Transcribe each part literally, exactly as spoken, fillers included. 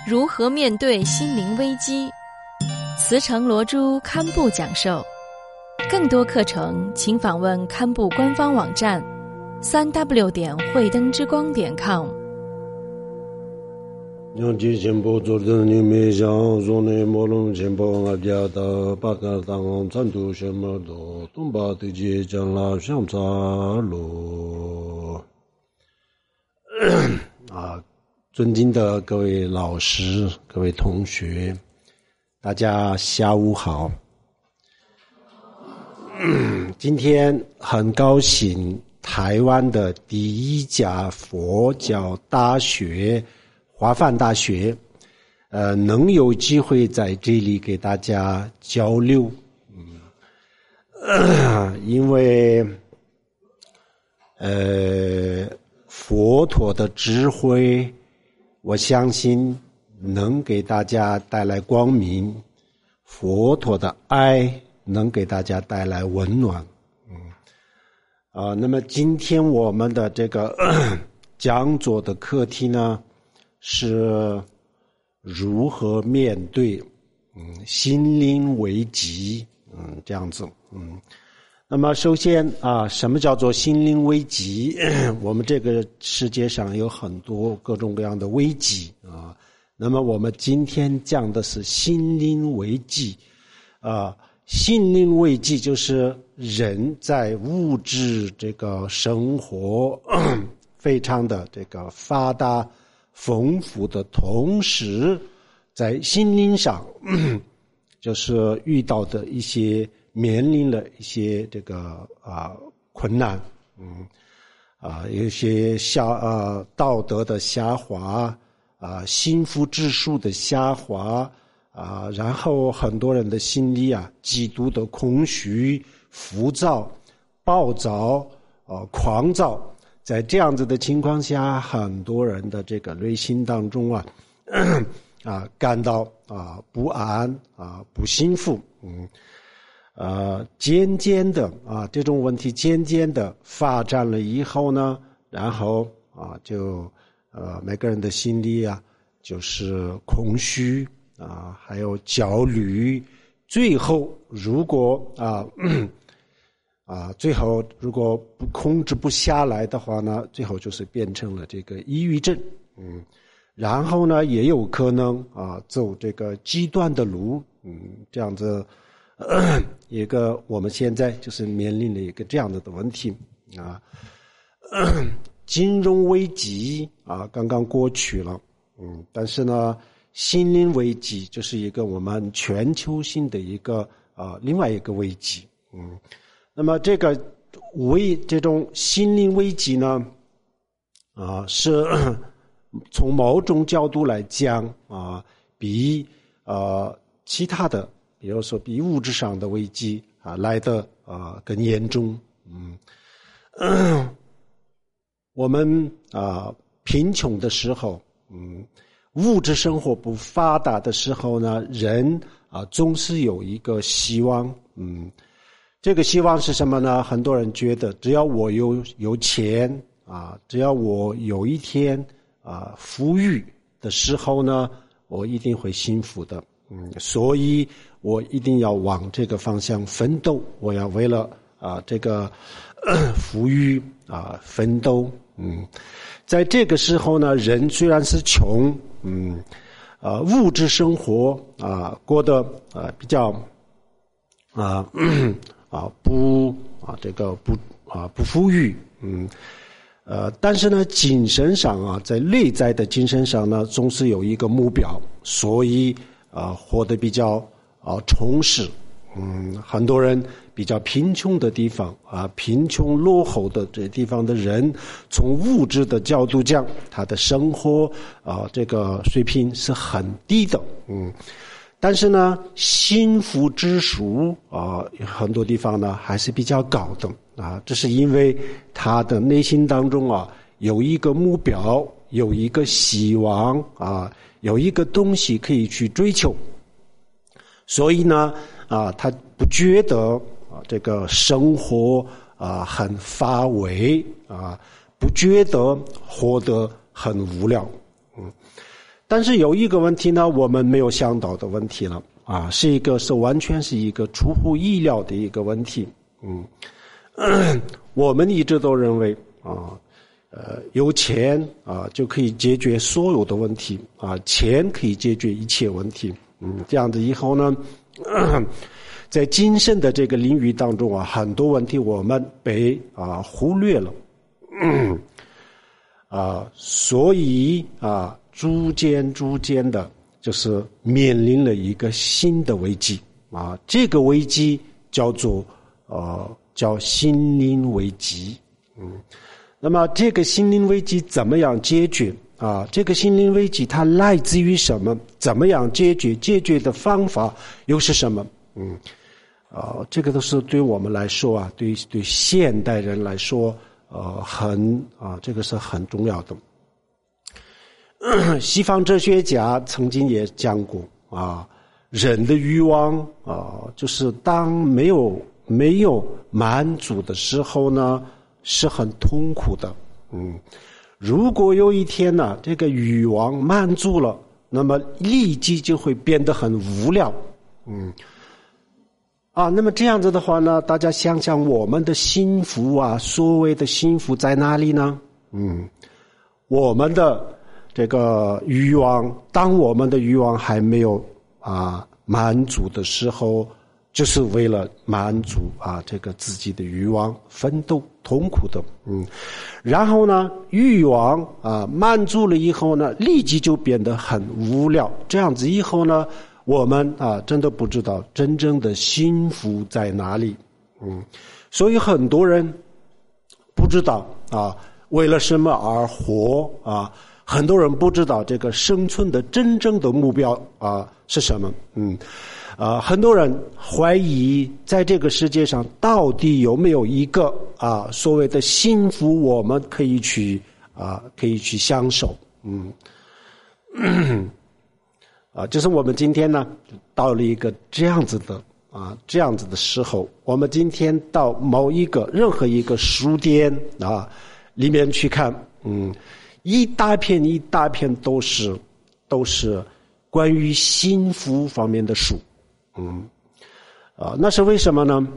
如何面对心灵危机？慈诚罗珠堪布讲授。更多课程请访问堪布官方网站三 w 点慧灯之光点 com。 让其前波做的你没想说呢，莫龙前波阿家的八个当战斗什么的，东巴对接将拉相差罗啊！尊敬的各位老师、各位同学，大家下午好。今天很高兴，台湾的第一家佛教大学华梵大学，呃，能有机会在这里给大家交流，嗯，呃、因为，呃，佛陀的智慧，我相信能给大家带来光明，佛陀的爱能给大家带来温暖，嗯，啊、呃，那么今天我们的这个讲座的课题呢，是如何面对嗯心灵危机，嗯这样子，嗯。那么首先啊，什么叫做心灵危机？我们这个世界上有很多各种各样的危机啊。那么我们今天讲的是心灵危机啊。心灵危机就是人在物质这个生活非常的这个发达丰富的同时，在心灵上就是遇到的一些面临了一些这个啊困难，嗯啊有一些下啊道德的下滑啊，幸福指数的下滑啊，然后很多人的心里啊极度的空虚、浮躁、暴躁、啊狂躁。在这样子的情况下，很多人的这个内心当中啊，啊感到啊不安啊不幸福，嗯，呃，渐渐的啊这种问题渐渐的发展了以后呢，然后啊就呃每个人的心里啊就是空虚啊，还有焦虑，最后如果啊。啊，最后如果不控制不下来的话呢，最后就是变成了这个抑郁症，嗯，然后呢也有可能啊走这个极端的路，嗯，这样子，呃、一个我们现在就是面临的一个这样子的问题啊，呃、金融危机啊刚刚过去了，嗯，但是呢，心灵危机就是一个我们全球性的一个啊另外一个危机，嗯。那么这个危这种心灵危机呢，啊，是从某种角度来讲啊，比呃其他的，比如说比物质上的危机啊来的啊更严重。嗯，呃、我们啊贫穷的时候，嗯，物质生活不发达的时候呢，人啊总是有一个希望，嗯。这个希望是什么呢？很多人觉得只要我有有钱啊，只要我有一天啊富裕的时候呢，我一定会幸福的。嗯，所以我一定要往这个方向奋斗，我要为了啊这个呃富裕啊奋斗。嗯，在这个时候呢，人虽然是穷，嗯，啊物质生活啊过得啊比较啊。啊，不啊，这个不啊，不富裕，嗯，呃，但是呢，精神上啊，在内在的精神上呢，总是有一个目标，所以啊，活得比较啊充实，嗯，很多人比较贫穷的地方啊，贫穷落后的这地方的人，从物质的角度讲，他的生活啊，这个水平是很低的，嗯。但是呢，幸福指数啊，很多地方呢还是比较高的啊。这是因为他的内心当中啊有一个目标，有一个希望啊，有一个东西可以去追求。所以呢，啊，他不觉得啊这个生活啊很乏味啊，不觉得活得很无聊，嗯。 但是有一个问题呢，我们没有想到的问题了啊，是一个是完全是一个出乎意料的一个问题。嗯，我们一直都认为啊，呃，有钱啊就可以解决所有的问题啊，钱可以解决一切问题。嗯，这样子以后呢，在精神的这个领域当中啊，很多问题我们被啊忽略了。嗯啊，所以啊，逐渐逐渐的，就是面临了一个新的危机啊。这个危机叫做呃叫心灵危机。嗯，那么这个心灵危机怎么样解决啊？这个心灵危机它来自于什么？怎么样解决？解决的方法又是什么？嗯，啊，这个都是对我们来说啊，对对现代人来说。呃，很啊，这个是很重要的。西方哲学家曾经也讲过啊，人的欲望啊，就是当没有没有满足的时候呢，是很痛苦的。嗯，如果有一天呢，这个欲望满足了，那么立即就会变得很无聊。嗯。啊，那么这样子的话呢，大家想想我们的幸福啊，所谓的幸福在哪里呢？嗯，我们的这个欲望，当我们的欲望还没有啊满足的时候，就是为了满足啊这个自己的欲望奋斗痛苦的。嗯，然后呢，欲望啊满足了以后呢，立即就变得很无聊。这样子以后呢，我们啊，真的不知道真正的幸福在哪里。嗯，所以很多人不知道啊，为了什么而活啊？很多人不知道这个生存的真正的目标啊是什么。嗯，啊，很多人怀疑在这个世界上到底有没有一个啊所谓的幸福，我们可以去啊可以去享受。嗯。啊，就是我们今天呢，到了一个这样子的啊，这样子的时候，我们今天到某一个任何一个书店啊里面去看，嗯，一大片一大片都是都是关于幸福方面的书。嗯，啊，那是为什么呢？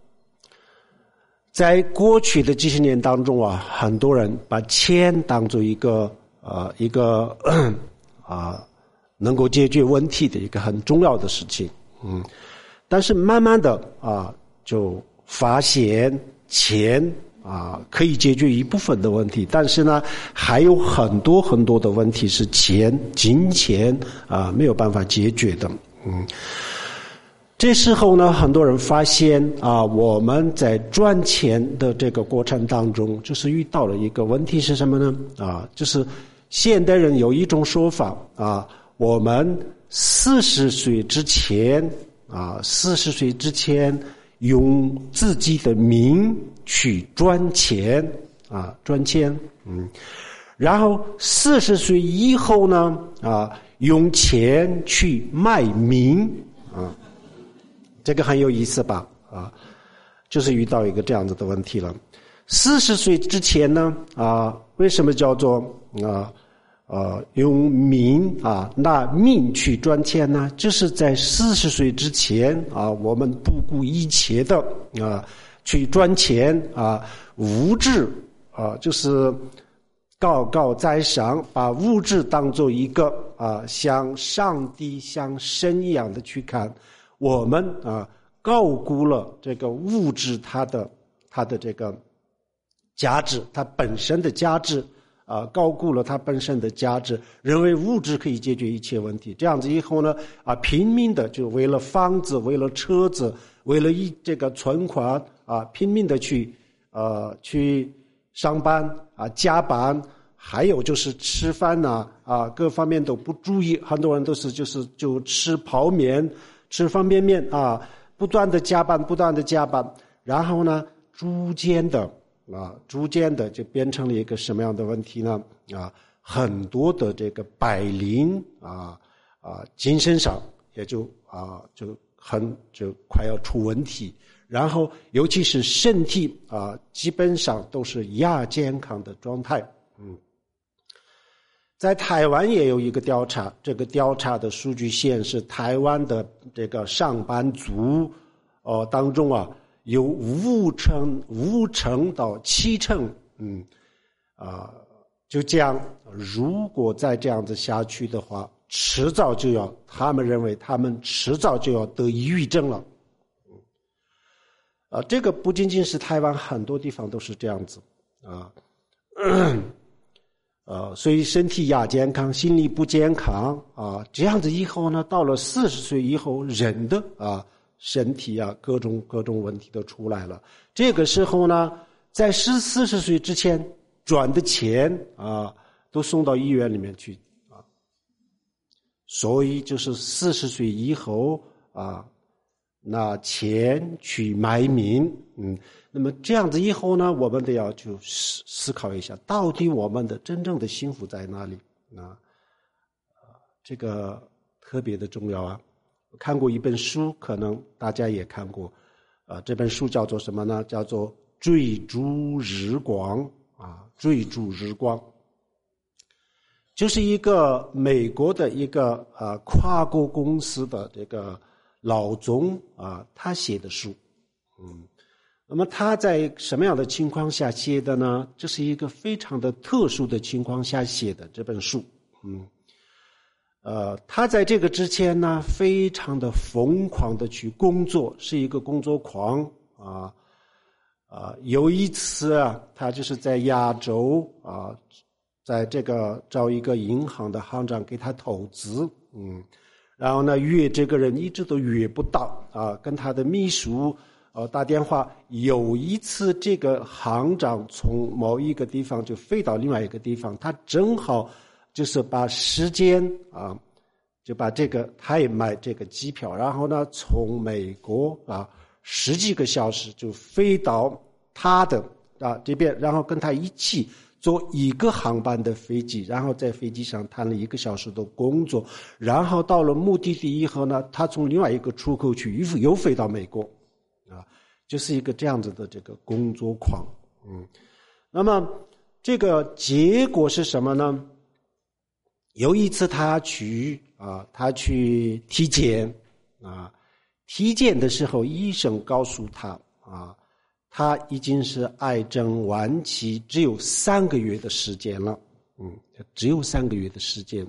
在过去的几十年当中啊，很多人把钱当作一个呃一个啊。能够解决问题的一个很重要的事情。嗯，但是慢慢的啊，就发现钱啊可以解决一部分的问题，但是呢，还有很多很多的问题是钱、金钱啊没有办法解决的。嗯，这时候呢，很多人发现啊，我们在赚钱的这个过程当中，就是遇到了一个问题是什么呢？啊，就是现代人有一种说法啊。我们四十岁之前啊，四十岁之前用自己的命去赚钱啊，赚钱，嗯，然后四十岁以后呢，啊，用钱去卖命啊，这个很有意思吧？啊，就是遇到一个这样子的问题了。四十岁之前呢，啊，为什么叫做啊？呃，用命啊，拿命去赚钱呢？就是在四十岁之前啊，我们不顾一切的啊去赚钱啊，物质啊，就是高高在上，把物质当做一个啊像上帝、像神一样的去看。我们啊高估了这个物质它的它的这个价值，它本身的价值。啊，高估了它本身的价值，认为物质可以解决一切问题。这样子以后呢，啊，拼命的就为了房子，为了车子，为了一这个存款啊，拼命的去呃去上班啊，加班，还有就是吃饭呐 啊, 啊，各方面都不注意。很多人都是就是就吃泡面，吃方便面啊，不断的加班，不断的加班，然后呢，逐渐的。啊，逐渐的就变成了一个什么样的问题呢？啊，很多的这个百灵啊啊，精神上也就啊就很就快要出问题，然后尤其是身体啊，基本上都是亚健康的状态。嗯， 在台湾也有一个调查，这个调查的数据显示，台湾的这个上班族哦当中啊，有五成五成到七成，嗯啊、呃，就这样，如果再这样子下去的话，迟早就要，他们认为他们迟早就要得抑郁症了。啊，这个不仅仅是台湾，很多地方都是这样子啊。呃，所以身体亚健康，心理不健康啊，这样子以后呢，到了四十岁以后，人的啊身体啊各种各种问题都出来了。这个时候呢，在十四十岁之前赚的钱啊，都送到医院里面去啊。所以就是四十岁以后啊，拿钱去买命，嗯。那么这样子以后呢，我们得要去思思考一下，到底我们的真正的幸福在哪里啊？这个特别的重要啊！我看过一本书，可能大家也看过，啊，这本书叫做什么呢？叫做《追逐日光》啊，《追逐日光》就是一个美国的一个啊跨国公司的这个老总啊，他写的书，嗯。那么他在什么样的情况下写的呢？这是一个非常的特殊的情况下写的这本书。嗯，呃，他在这个之前呢，非常的疯狂的去工作，是一个工作狂啊啊。有一次啊，他就是在亚洲啊，在这个找一个银行的行长给他投资，嗯，然后呢约这个人一直都约不到啊，跟他的秘书。呃，打电话，有一次这个行长从某一个地方就飞到另外一个地方，他正好就是把时间啊，就把这个他也买这个机票，然后呢从美国啊十几个小时就飞到他的啊这边，然后跟他一起坐一个航班的飞机，然后在飞机上谈了一个小时的工作，然后到了目的地以后呢，他从另外一个出口去又又飞到美国。啊，就是一个这样子的这个工作狂，嗯，那么这个结果是什么呢？有一次他去啊，他去体检啊，体检的时候，医生告诉他啊，他已经是癌症晚期，只有三个月的时间了，嗯，只有三个月的时间，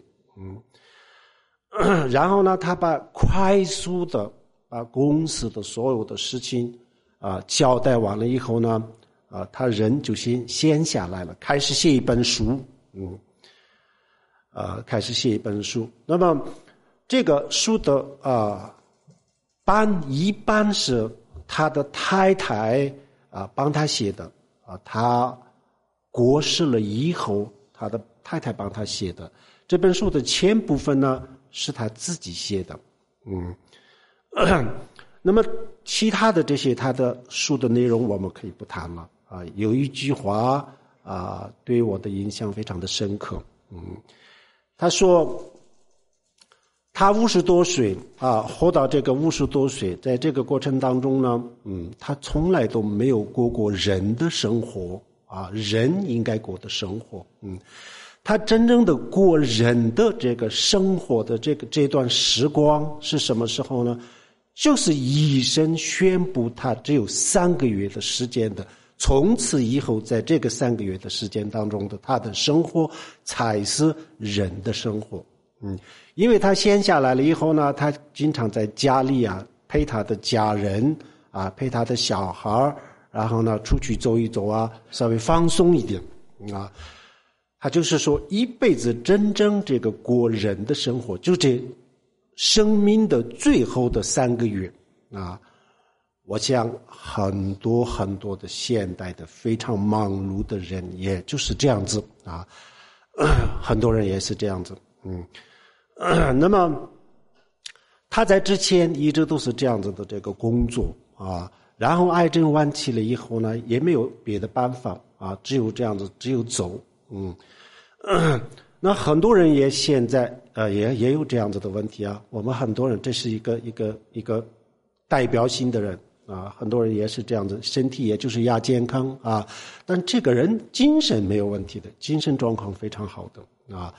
嗯，然后呢，他把快速的。把公司的所有的事情啊交代完了以后呢，啊，他人就先闲下来了，开始写一本书，嗯，啊，开始写一本书。那么这个书的啊班一般是他的太太啊帮他写的啊，他过世了以后，他的太太帮他写的。这本书的前部分呢是他自己写的，嗯。那么其他的这些他的书的内容我们可以不谈了啊。有一句话啊对我的印象非常的深刻，嗯，他说他五十多岁啊，活到这个五十多岁，在这个过程当中呢，嗯，他从来都没有过过人的生活啊，人应该过的生活，嗯。他真正的过人的这个生活的这个这段时光是什么时候呢？就是医生宣布他只有三个月的时间的，从此以后在这个三个月的时间当中的他的生活才是人的生活。嗯，因为他闲下来了以后呢，他经常在家里啊陪他的家人啊，陪他的小孩，然后呢出去走一走啊，稍微放松一点啊。他就是说一辈子真正这个过人的生活，就这生命的最后的三个月啊，我想很多很多的现代的非常忙碌的人也就是这样子啊，很多人也是这样子，嗯，那么他在之前一直都是这样子的这个工作啊，然后癌症晚期了以后呢，也没有别的办法啊，只有这样子，只有走，嗯。那很多人也现在呃也也有这样子的问题啊。我们很多人这是一个一个一个代表性的人啊，很多人也是这样子，身体也就是亚健康啊，但这个人精神没有问题的，精神状况非常好的啊。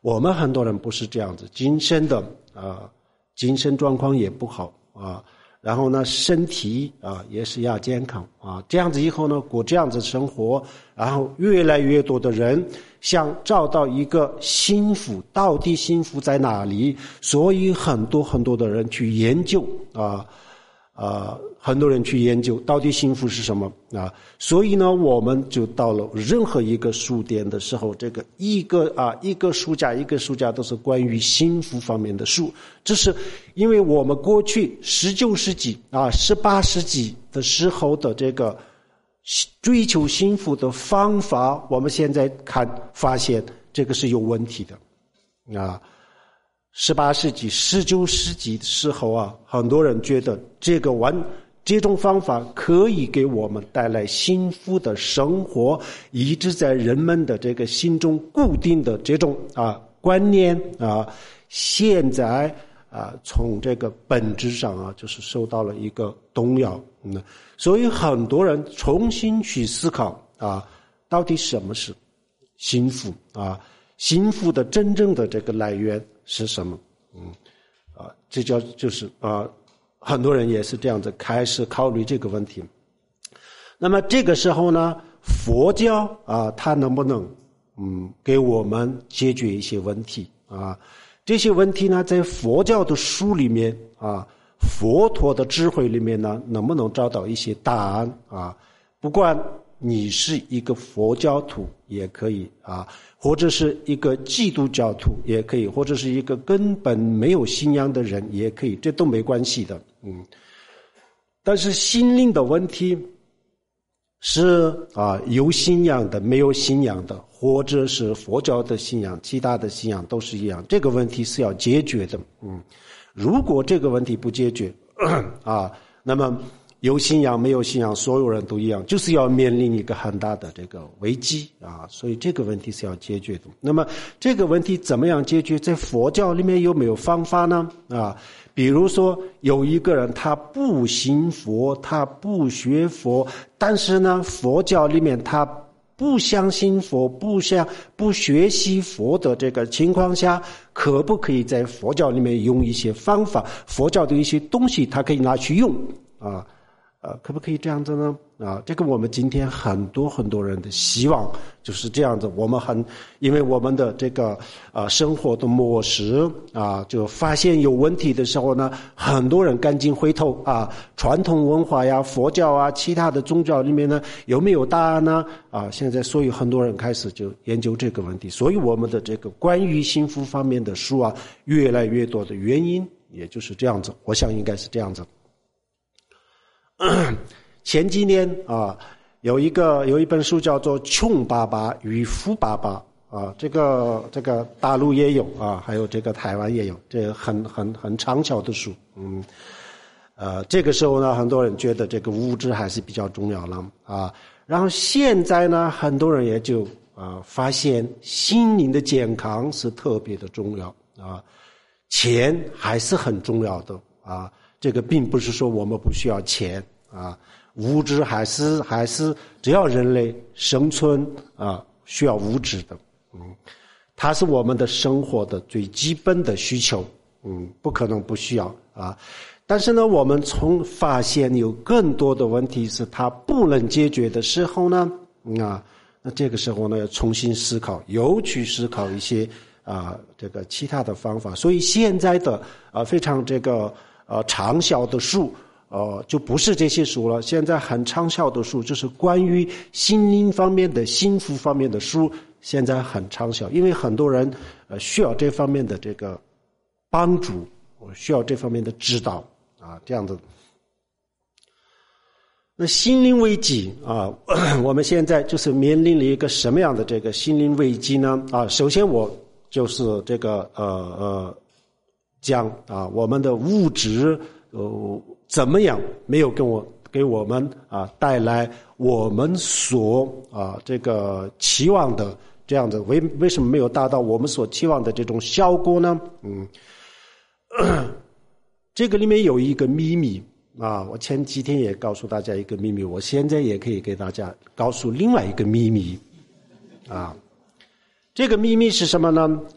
我们很多人不是这样子，精神的啊，精神状况也不好啊，然后呢，身体啊也是要健康啊，这样子以后呢，过这样子生活，然后越来越多的人想找到一个幸福，到底幸福在哪里？所以很多很多的人去研究啊。啊、呃，很多人去研究到底幸福是什么啊，所以呢，我们就到了任何一个书店的时候，这个一个啊一个书架一个书架都是关于幸福方面的书。这是因为我们过去十九世纪啊十八世纪的时候的这个追求幸福的方法，我们现在看发现这个是有问题的啊。十八世纪、十九世纪的时候啊，很多人觉得这个玩这种方法可以给我们带来幸福的生活，一直在人们的这个心中固定的这种啊观念啊，现在啊从这个本质上啊，就是受到了一个动摇。嗯，所以很多人重新去思考啊，到底什么是幸福啊？幸福的真正的这个来源是什么？嗯，啊，这叫就是啊，很多人也是这样子开始考虑这个问题。那么这个时候呢，佛教啊，它能不能嗯给我们解决一些问题啊？这些问题呢，在佛教的书里面啊，佛陀的智慧里面呢，能不能找到一些答案啊？不管你是一个佛教徒也可以啊，或者是一个基督教徒也可以，或者是一个根本没有信仰的人也可以，这都没关系的。嗯，但是心灵的问题是啊，有信仰的、没有信仰的，或者是佛教的信仰、其他的信仰都是一样，这个问题是要解决的。嗯，如果这个问题不解决啊，那么有信仰没有信仰，所有人都一样，就是要面临一个很大的这个危机啊，所以这个问题是要解决的。那么这个问题怎么样解决？在佛教里面有没有方法呢？啊，比如说有一个人他不信佛，他不学佛，但是呢，佛教里面他不相信佛，不想不学习佛的这个情况下，可不可以在佛教里面用一些方法，佛教的一些东西，他可以拿去用啊？呃，可不可以这样子呢？啊，这个我们今天很多很多人的希望就是这样子。我们很，因为我们的这个啊、呃、生活的模式啊，就发现有问题的时候呢，很多人赶紧回头啊，传统文化呀、佛教啊、其他的宗教里面呢，有没有答案呢？啊，现在所以很多人开始就研究这个问题，所以我们的这个关于幸福方面的书啊，越来越多的原因，也就是这样子。我想应该是这样子。前几年啊，有一个有一本书叫做《穷爸爸与富爸爸》啊，这个这个大陆也有啊，还有这个台湾也有，这个很很很畅销的书。嗯，呃，这个时候呢，很多人觉得这个物质还是比较重要了啊。然后现在呢，很多人也就啊发现心灵的健康是特别的重要啊，钱还是很重要的啊。这个并不是说我们不需要钱啊，物质还是还是只要人类生存啊需要物质的，嗯，它是我们的生活的最基本的需求，嗯，不可能不需要啊。但是呢，我们从发现有更多的问题是它不能解决的时候呢，嗯啊，那这个时候呢要重新思考，又去思考一些啊这个其他的方法。所以现在的啊非常这个。呃，畅销的书，呃，就不是这些书了。现在很畅销的书，就是关于心灵方面的、幸福方面的书，现在很畅销，因为很多人呃需要这方面的这个帮助，需要这方面的指导啊，这样子。那心灵危机啊，我们现在就是面临了一个什么样的这个心灵危机呢？啊，首先我就是这个呃呃。讲啊，我们的物质呃怎么样没有跟我给我们啊带来我们所啊这个期望的这样的为为什么没有达到我们所期望的这种效果呢？嗯，这个里面有一个秘密啊，我前几天也告诉大家一个秘密，我现在也可以给大家告诉另外一个秘密啊，这个秘密是什么呢？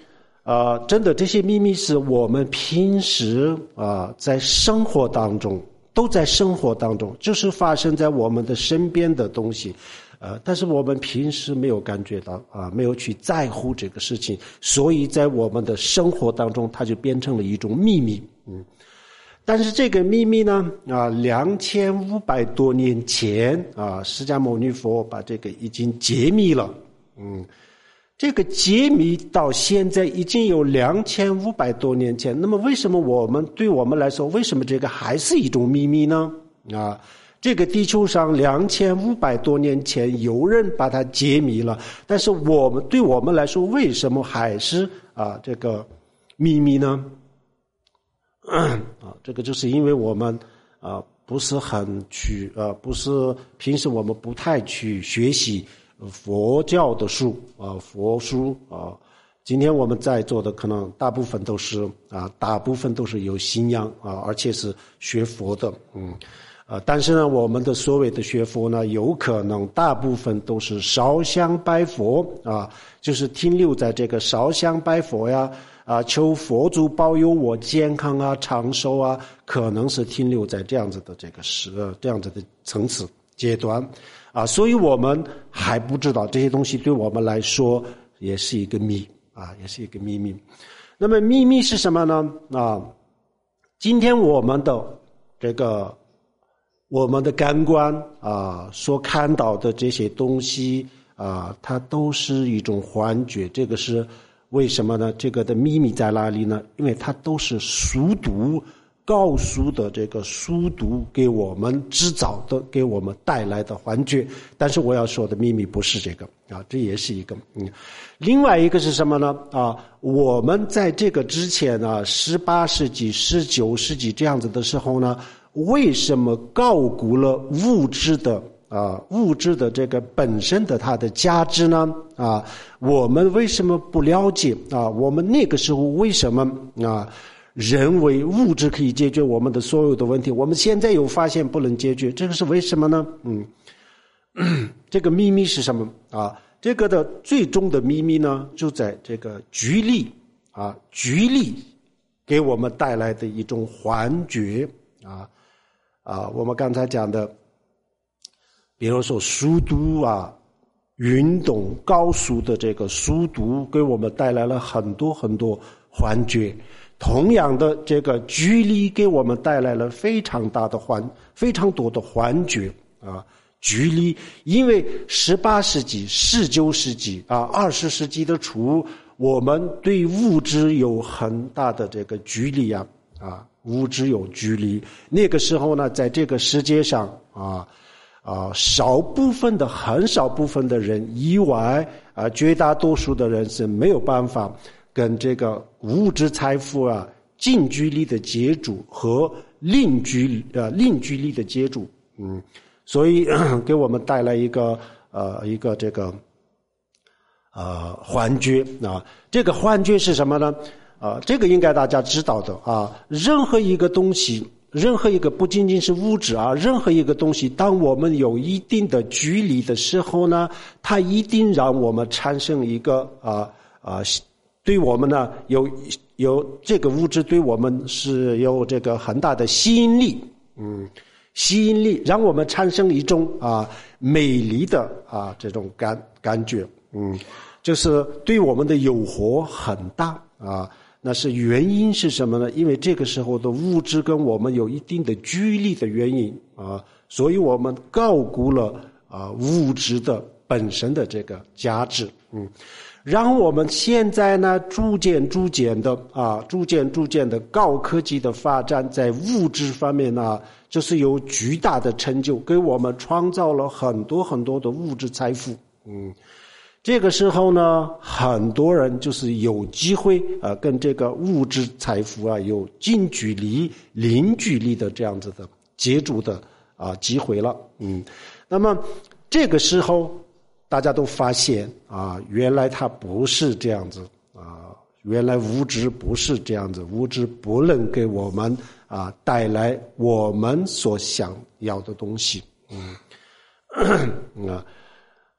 呃，真的这些秘密是我们平时啊、呃、在生活当中都在生活当中，就是发生在我们的身边的东西。呃，但是我们平时没有感觉到啊、呃，没有去在乎这个事情，所以在我们的生活当中，它就变成了一种秘密。嗯，但是这个秘密呢，啊，两千五百多年前啊，释迦牟尼佛把这个已经揭秘了。嗯，这个揭秘到现在已经有两千五百多年前，那么为什么我们对我们来说，为什么这个还是一种秘密呢？啊？这个地球上两千五百多年前有人把它揭秘了，但是我们对我们来说，为什么还是啊这个秘密呢？啊，这个就是因为我们啊不是很去啊，不是平时我们不太去学习佛教的书啊，佛书啊。今天我们在座的可能大部分都是啊，大部分都是有信仰啊，而且是学佛的，嗯。呃，但是呢，我们的所谓的学佛呢，有可能大部分都是烧香拜佛啊，就是停留在这个烧香拜佛呀，啊，求佛祖保佑我健康啊、长寿啊，可能是停留在这样子的这个是呃这样子的层次阶段啊，所以我们还不知道这些东西对我们来说也是一个谜啊，也是一个秘密。那么秘密是什么呢？啊，今天我们的这个。我们的感官啊，所看到的这些东西啊，它都是一种幻觉。这个是为什么呢？这个的秘密在哪里呢？因为它都是速度高速的这个速度给我们制造的，给我们带来的幻觉。但是我要说的秘密不是这个啊，这也是一个嗯。另外一个是什么呢？啊，我们在这个之前啊，十八世纪、十九世纪这样子的时候呢。为什么高估了物质的啊物质的这个本身的它的价值呢？啊，我们为什么不了解啊？我们那个时候为什么啊认为物质可以解决我们的所有的问题？我们现在又发现不能解决，这个是为什么呢？嗯，这个秘密是什么啊？这个的最终的秘密呢，就在这个距离啊，距离给我们带来的一种幻觉啊。啊，我们刚才讲的，比如说速度啊，运动高速的这个速度，给我们带来了很多很多幻觉。同样的，这个距离给我们带来了非常大的幻，非常多的幻觉啊。距离，因为十八世纪、十九世纪啊、二十世纪的初，我们对物质有很大的这个距离啊啊。物质有距离，那个时候呢，在这个世界上啊啊，少部分的很少部分的人以外啊，绝大多数的人是没有办法跟这个物质财富啊近距离的接触和近距呃近距离的接触，嗯，所以给我们带来一个呃一个这个呃幻觉啊，这个幻觉是什么呢？啊，这个应该大家知道的啊。任何一个东西，任何一个不仅仅是物质啊，任何一个东西，当我们有一定的距离的时候呢，它一定让我们产生一个啊啊，对我们呢有有这个物质对我们是有这个很大的吸引力，嗯，吸引力让我们产生一种啊美丽的啊这种感感觉，嗯，就是对我们的诱惑很大啊。那是原因是什么呢？因为这个时候的物质跟我们有一定的距离的原因啊，所以我们高估了啊物质的本身的这个价值。嗯，然后我们现在呢，逐渐逐渐的啊，逐渐逐渐的高科技的发展，在物质方面呢，就是有巨大的成就，给我们创造了很多很多的物质财富。嗯。这个时候呢，很多人就是有机会啊、呃，跟这个物质财富啊有近距离、零距离的这样子的接触的啊机会了。嗯，那么这个时候大家都发现啊，原来它不是这样子啊，原来物质不是这样子，物质不能给我们啊带来我们所想要的东西。嗯，啊。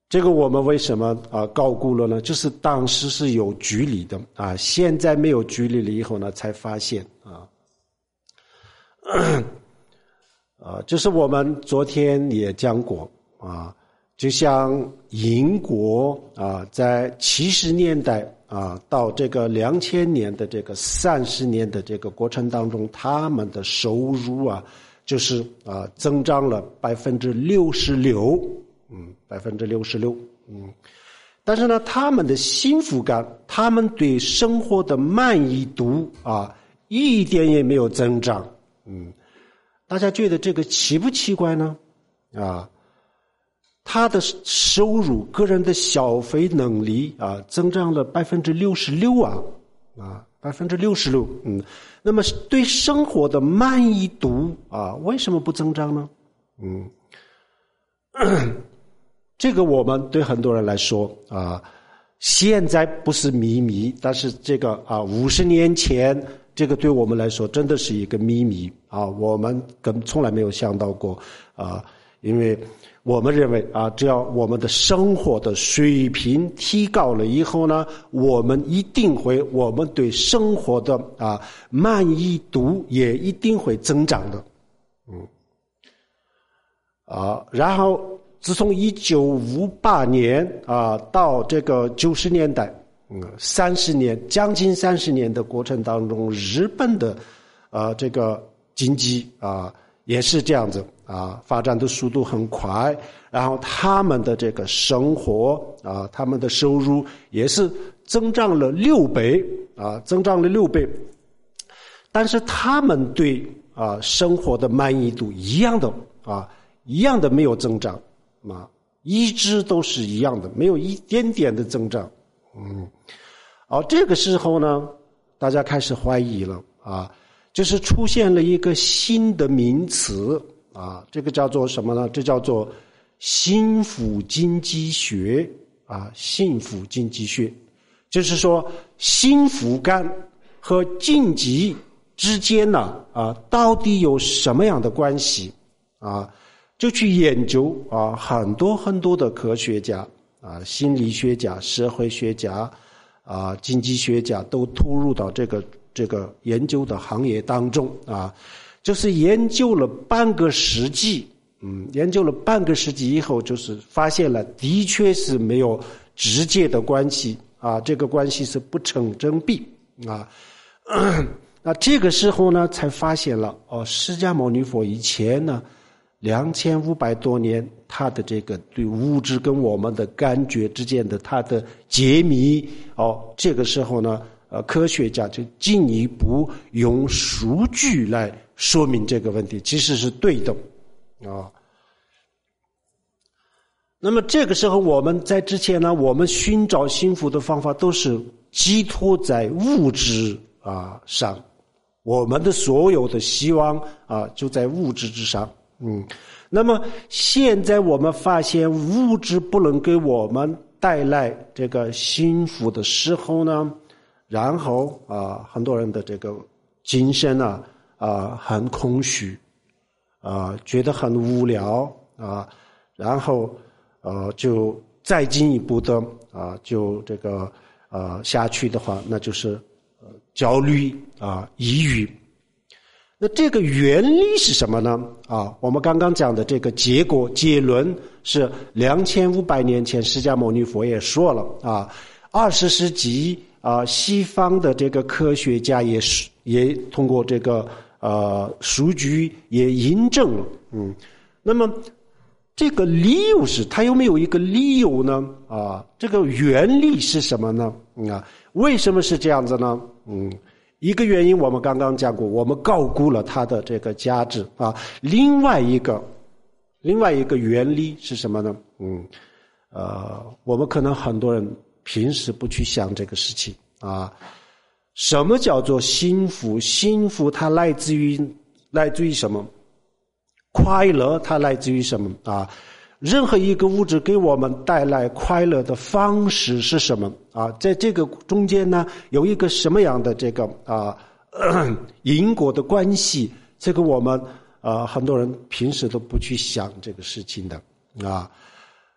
这个我们为什么啊高估了呢？就是当时是有距离的啊，现在没有距离了以后呢，才发现啊，啊，就是我们昨天也讲过啊，就像英国啊，在七十年代啊到这个两千年的这个三十年的这个过程当中，他们的收入啊，就是啊增长了百分之六十六。嗯，百分之六十六，嗯，但是呢，他们的幸福感，他们对生活的满意度啊，一点也没有增长，嗯，大家觉得这个奇不奇怪呢？啊，他的收入、个人的消费能力啊，增长了百分之六十六啊，啊，百分之六十六，嗯，那么对生活的满意度啊，为什么不增长呢？嗯。这个我们对很多人来说啊，现在不是秘密，但是这个啊，五十年前，这个对我们来说真的是一个秘密啊，我们根从来没有想到过啊，因为我们认为啊，只要我们的生活的水平提高了以后呢，我们一定会，我们对生活的啊满意度也一定会增长的，嗯，啊，然后。自从一九五八年啊到这个九十年代，嗯，三十年将近三十年的过程当中，日本的啊这个经济啊也是这样子啊，发展的速度很快，然后他们的这个生活啊，他们的收入也是增长了六倍啊，增长了六倍，但是他们对啊生活的满意度一样的啊一样的没有增长。啊，一直都是一样的，没有一点点的增长。嗯，哦，这个时候呢，大家开始怀疑了啊，就是出现了一个新的名词啊，这个叫做什么呢？这叫做幸福经济学啊，幸福经济学，就是说幸福感和经济之间呢啊，到底有什么样的关系啊？就去研究啊，很多很多的科学家啊、心理学家、社会学家啊、经济学家都投入到这个这个研究的行业当中啊，就是研究了半个世纪，嗯，研究了半个世纪以后，就是发现了的确是没有直接的关系啊，这个关系是不成正比啊。那这个时候呢，才发现了哦，释迦牟尼佛以前呢。两千五百多年，他的这个对物质跟我们的感觉之间的他的解密，哦，这个时候呢，呃，科学家就进一步用数据来说明这个问题，其实是对的，啊。那么这个时候，我们在之前呢，我们寻找幸福的方法都是寄托在物质啊上，我们的所有的希望啊就在物质之上。嗯，那么现在我们发现物质不能给我们带来这个幸福的时候呢，然后啊，很多人的这个精神啊啊很空虚啊，觉得很无聊啊，然后呃就再进一步的啊，就这个呃下去的话，那就是呃焦虑啊、抑郁。那这个原理是什么呢？啊，我们刚刚讲的这个结果结论是两千五百年前释迦牟尼佛也说了啊，二十世纪啊，西方的这个科学家也是也通过这个呃数据也印证了，嗯，那么这个理由是它有没有一个理由呢？啊，这个原理是什么呢？嗯啊，为什么是这样子呢？嗯。一个原因我们刚刚讲过，我们高估了它的这个价值啊。另外一个，另外一个原理是什么呢？嗯，呃，我们可能很多人平时不去想这个事情啊。什么叫做幸福？幸福它来自于来自于什么？快乐它来自于什么啊？任何一个物质给我们带来快乐的方式是什么啊？在这个中间呢，有一个什么样的这个啊因果的关系？这个我们啊很多人平时都不去想这个事情的啊。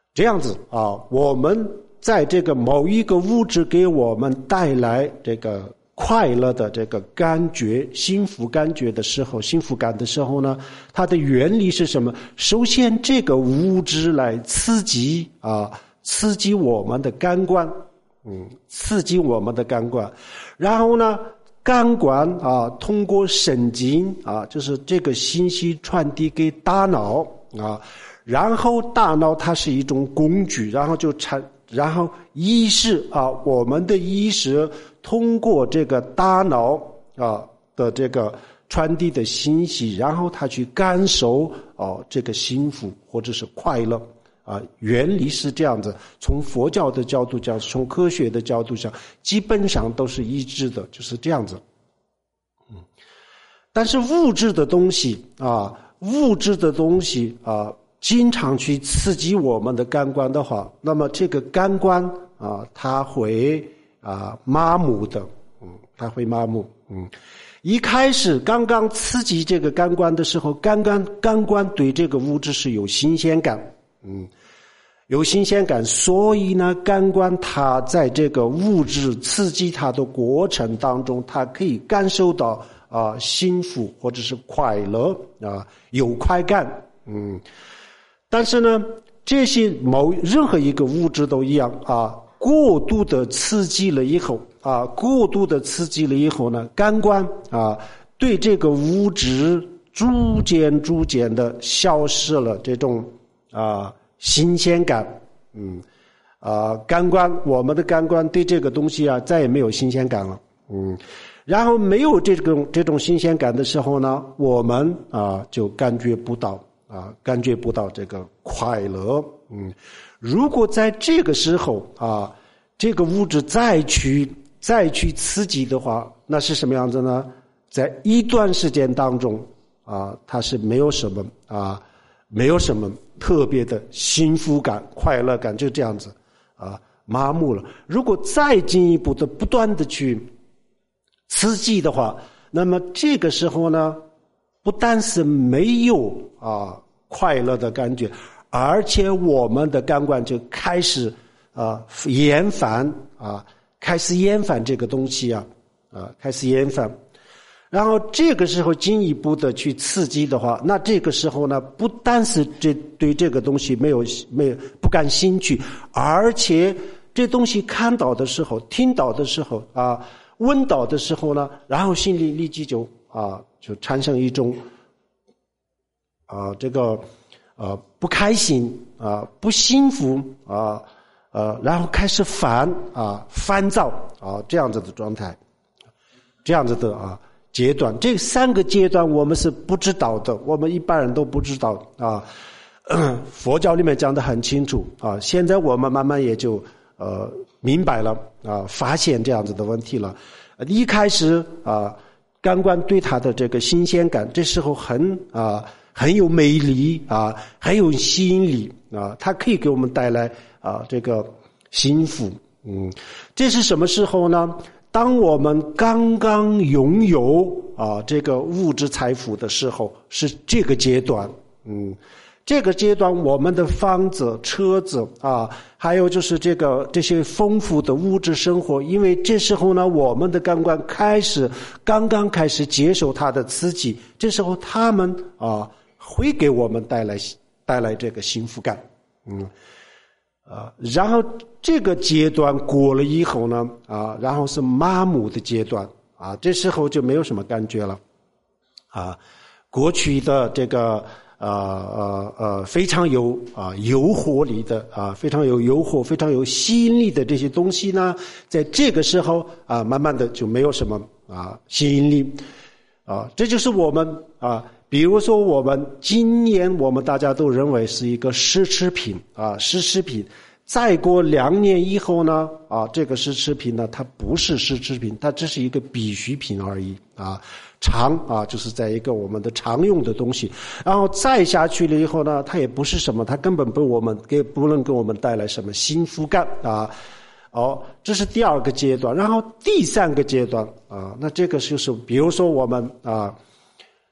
这样子啊，我们在这个某一个物质给我们带来这个快乐的这个感觉、幸福感觉的时候，幸福感的时候呢，它的原理是什么？首先，这个物质来刺激啊，刺激我们的感官，嗯，刺激我们的感官，然后呢，感官啊，通过神经啊，就是这个信息传递给大脑啊，然后大脑它是一种工具，然后就产。然后意识啊，我们的意识通过这个大脑啊的这个传递的信息，然后他去感受哦、啊、这个幸福或者是快乐啊，原理是这样子。从佛教的角度讲，从科学的角度讲，基本上都是一致的，就是这样子。嗯，但是物质的东西啊，物质的东西啊。经常去刺激我们的感官的话，那么这个感官啊，它会啊麻木的，嗯，它会麻木，嗯。一开始刚刚刺激这个感官的时候，感官感官对这个物质是有新鲜感，嗯，有新鲜感，所以呢，感官它在这个物质刺激它的过程当中，它可以感受到啊幸福或者是快乐啊，有快感，嗯。但是呢，这些某任何一个物质都一样啊，过度的刺激了以后啊，过度的刺激了以后呢，感官啊对这个物质逐渐逐渐的消失了这种啊新鲜感，嗯啊感官我们的感官对这个东西啊再也没有新鲜感了，嗯，然后没有这种这种新鲜感的时候呢，我们啊就感觉不到。啊，感觉不到这个快乐，嗯，如果在这个时候啊，这个物质再去再去刺激的话，那是什么样子呢？在一段时间当中啊，它是没有什么啊，没有什么特别的幸福感、快乐感，就这样子啊，麻木了。如果再进一步的不断的去刺激的话，那么这个时候呢？不但是没有啊快乐的感觉，而且我们的感官就开始啊厌烦啊，开始厌烦这个东西啊啊，开始厌烦。然后这个时候进一步的去刺激的话，那这个时候呢，不但是这对这个东西没有没有不感兴趣，而且这东西看到的时候、听到的时候啊、闻到的时候呢，然后心里立即就啊。就产生一种啊、呃、这个呃不开心啊、呃、不幸福啊 呃, 呃然后开始烦啊烦躁啊这样子的状态，这样子的啊阶段，这三个阶段我们是不知道的，我们一般人都不知道啊。佛教里面讲得很清楚啊，现在我们慢慢也就呃明白了啊，发现这样子的问题了。一开始啊。感官对它的这个新鲜感，这时候很啊很有魅力啊，很有吸引力啊，它可以给我们带来啊这个幸福。嗯，这是什么时候呢？当我们刚刚拥有啊这个物质财富的时候，是这个阶段。嗯，这个阶段我们的房子、车子啊，还有就是这个这些丰富的物质生活，因为这时候呢，我们的感官开始刚刚开始接受它的刺激，这时候他们啊会给我们带来带来这个幸福感，嗯啊，然后这个阶段过了以后呢，啊，然后是麻木的阶段啊，这时候就没有什么感觉了，啊，过去的这个。呃呃呃，非常有啊诱惑力的啊，非常有诱惑、非常有吸引力的这些东西呢，在这个时候啊，慢慢的就没有什么啊吸引力啊，这就是我们啊，比如说我们今年我们大家都认为是一个奢侈品啊，奢侈品，再过两年以后呢啊，这个奢侈品呢，它不是奢侈品，它只是一个必需品而已啊。常啊，就是在一个我们的常用的东西，然后再下去了以后呢，它也不是什么，它根本不我们给不能给我们带来什么幸福感啊。哦，这是第二个阶段，然后第三个阶段啊，那这个就是比如说我们啊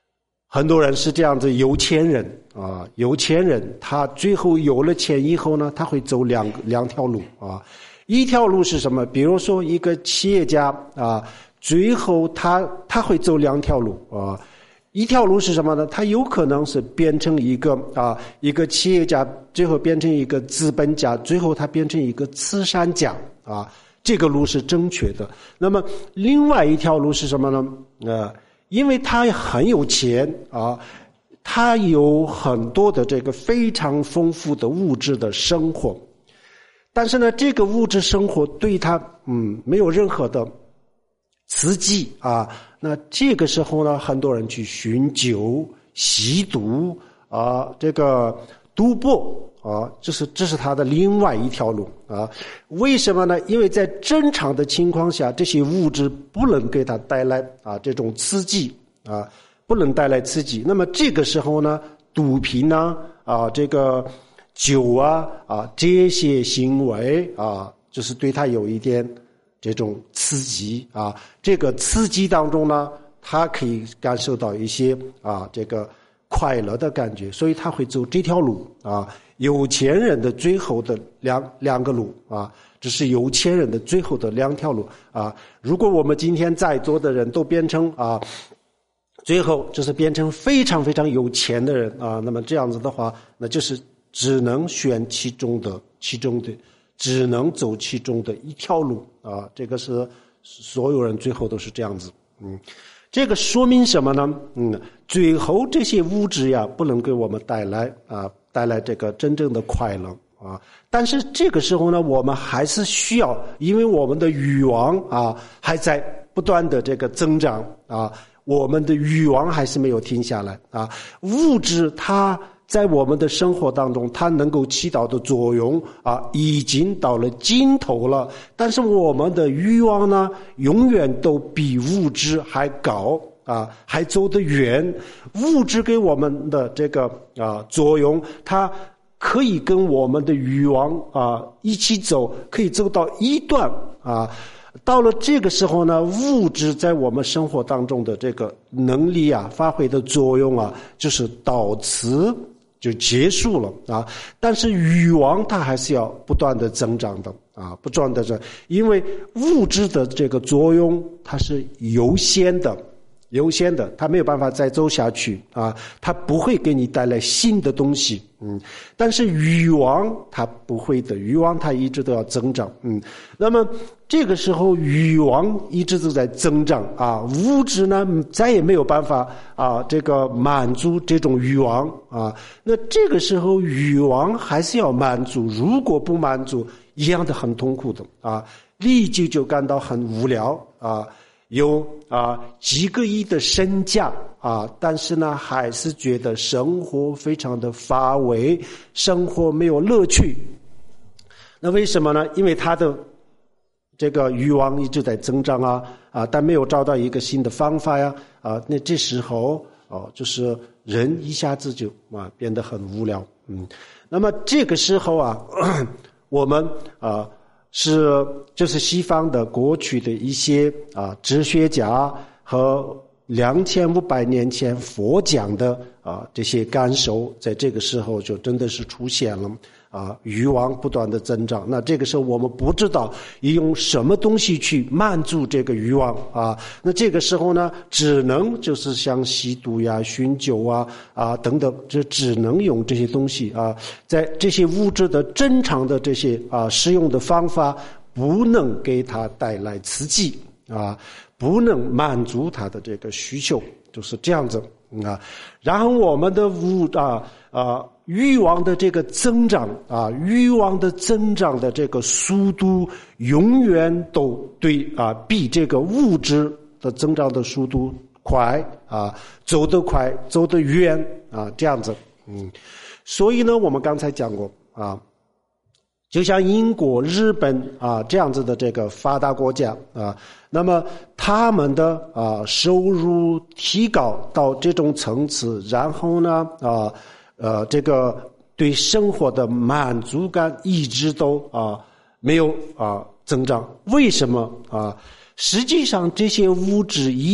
很多人是这样子，有钱人啊，有钱人他最后有了钱以后呢，他会走两两条路啊。一条路是什么？比如说一个企业家啊，最后他他会走两条路啊。一条路是什么呢？他有可能是变成一个啊一个企业家，最后变成一个资本家，最后他变成一个慈善家啊。这个路是正确的。那么另外一条路是什么呢？呃，因为他很有钱啊，他有很多的这个非常丰富的物质的生活，但是呢，这个物质生活对他嗯没有任何的刺激啊。那这个时候呢，很多人去酗酒、吸毒啊，这个赌博啊，这是这是他的另外一条路啊。为什么呢？因为在正常的情况下，这些物质不能给他带来啊这种刺激啊，不能带来刺激。那么这个时候呢，毒品呢啊，这个酒啊啊这些行为啊，就是对他有一点这种刺激啊。这个刺激当中呢，他可以感受到一些啊这个快乐的感觉，所以他会走这条路啊。有钱人的最后的两两个路啊，这是有钱人的最后的两条路啊。如果我们今天在座的人都变成啊，最后就是变成非常非常有钱的人啊，那么这样子的话，那就是只能选其中的其中的，只能走其中的一条路啊。这个是所有人最后都是这样子，嗯。这个说明什么呢？嗯，最后这些物质呀，不能给我们带来啊，带来这个真正的快乐啊。但是这个时候呢，我们还是需要，因为我们的欲望啊还在不断的这个增长啊，我们的欲望还是没有停下来啊。物质它在我们的生活当中，它能够起到的作用啊，已经到了尽头了。但是我们的欲望呢，永远都比物质还高啊，还走得远。物质给我们的这个啊作用，它可以跟我们的欲望啊一起走，可以走到一段啊。到了这个时候呢，物质在我们生活当中的这个能力啊，发挥的作用啊，就是到此就结束了啊。但是欲望它还是要不断的增长的啊，不断的增，因为物质的这个作用它是有限的，有限的，它没有办法再走下去啊，它不会给你带来新的东西，嗯。但是欲望它不会的，欲望它一直都要增长，嗯。那么这个时候欲望一直都在增长啊，物质呢再也没有办法啊这个满足这种欲望啊。那这个时候欲望还是要满足，如果不满足，一样的很痛苦的啊，立即就感到很无聊啊。有啊几个亿的身价啊，但是呢还是觉得生活非常的乏味，生活没有乐趣。那为什么呢？因为他的这个欲望一直在增长啊啊，但没有找到一个新的方法呀啊。那这时候哦，就是人一下子就啊变得很无聊，嗯。那么这个时候啊，我们啊。是就是西方的过去的一些啊哲学家和两千五百年前佛讲的啊这些感受，在这个时候就真的是出现了啊，欲望不断的增长。那这个时候我们不知道用什么东西去满足这个欲望啊，那这个时候呢，只能就是像吸毒呀、酗酒啊啊等等，就只能用这些东西啊，在这些物质的正常的这些啊使用的方法，不能给它带来刺激啊，不能满足它的这个需求，就是这样子啊。然后我们的物啊啊欲望的这个增长啊，欲望的增长的这个速度永远都对啊，比这个物质的增长的速度快啊，走得快，走得远啊，这样子，嗯。所以呢，我们刚才讲过啊。就像英国、日本啊这样子的这个发达国家啊，那么他们的啊收入提高到这种层次，然后呢啊呃这个对生活的满足感一直都啊没有啊增长。为什么啊？实际上这些物质一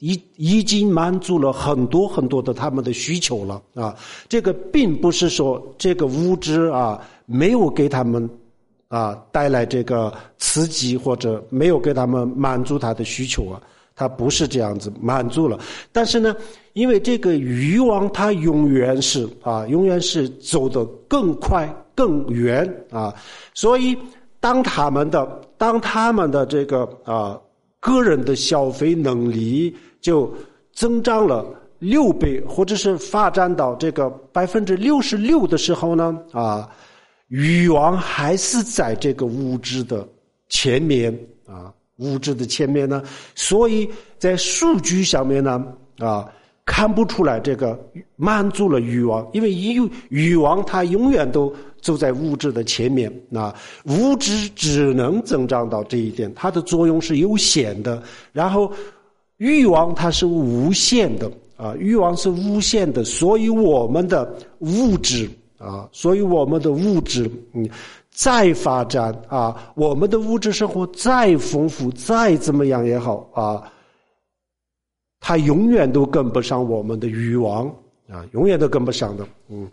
已已经满足了很多很多的他们的需求了啊。这个并不是说这个物质啊没有给他们啊带来这个刺激，或者没有给他们满足他的需求啊，他不是这样子满足了。但是呢，因为这个欲望它永远是啊永远是走得更快更远啊，所以当他们的当他们的这个啊个人的消费能力就增长了六倍，或者是发展到这个百分之六十六的时候呢，啊，欲望还是在这个物质的前面啊，物质的前面呢，所以在数据上面呢，啊，看不出来这个满足了欲望，因为欲欲望它永远都走在物质的前面，那物质只能增长到这一点，它的作用是有限的。然后欲望它是无限的啊，欲望是无限的，所以我们的物质啊，所以我们的物质嗯再发展啊，我们的物质生活再丰富再怎么样也好啊，它永远都跟不上我们的欲望啊，永远都跟不上的。嗯。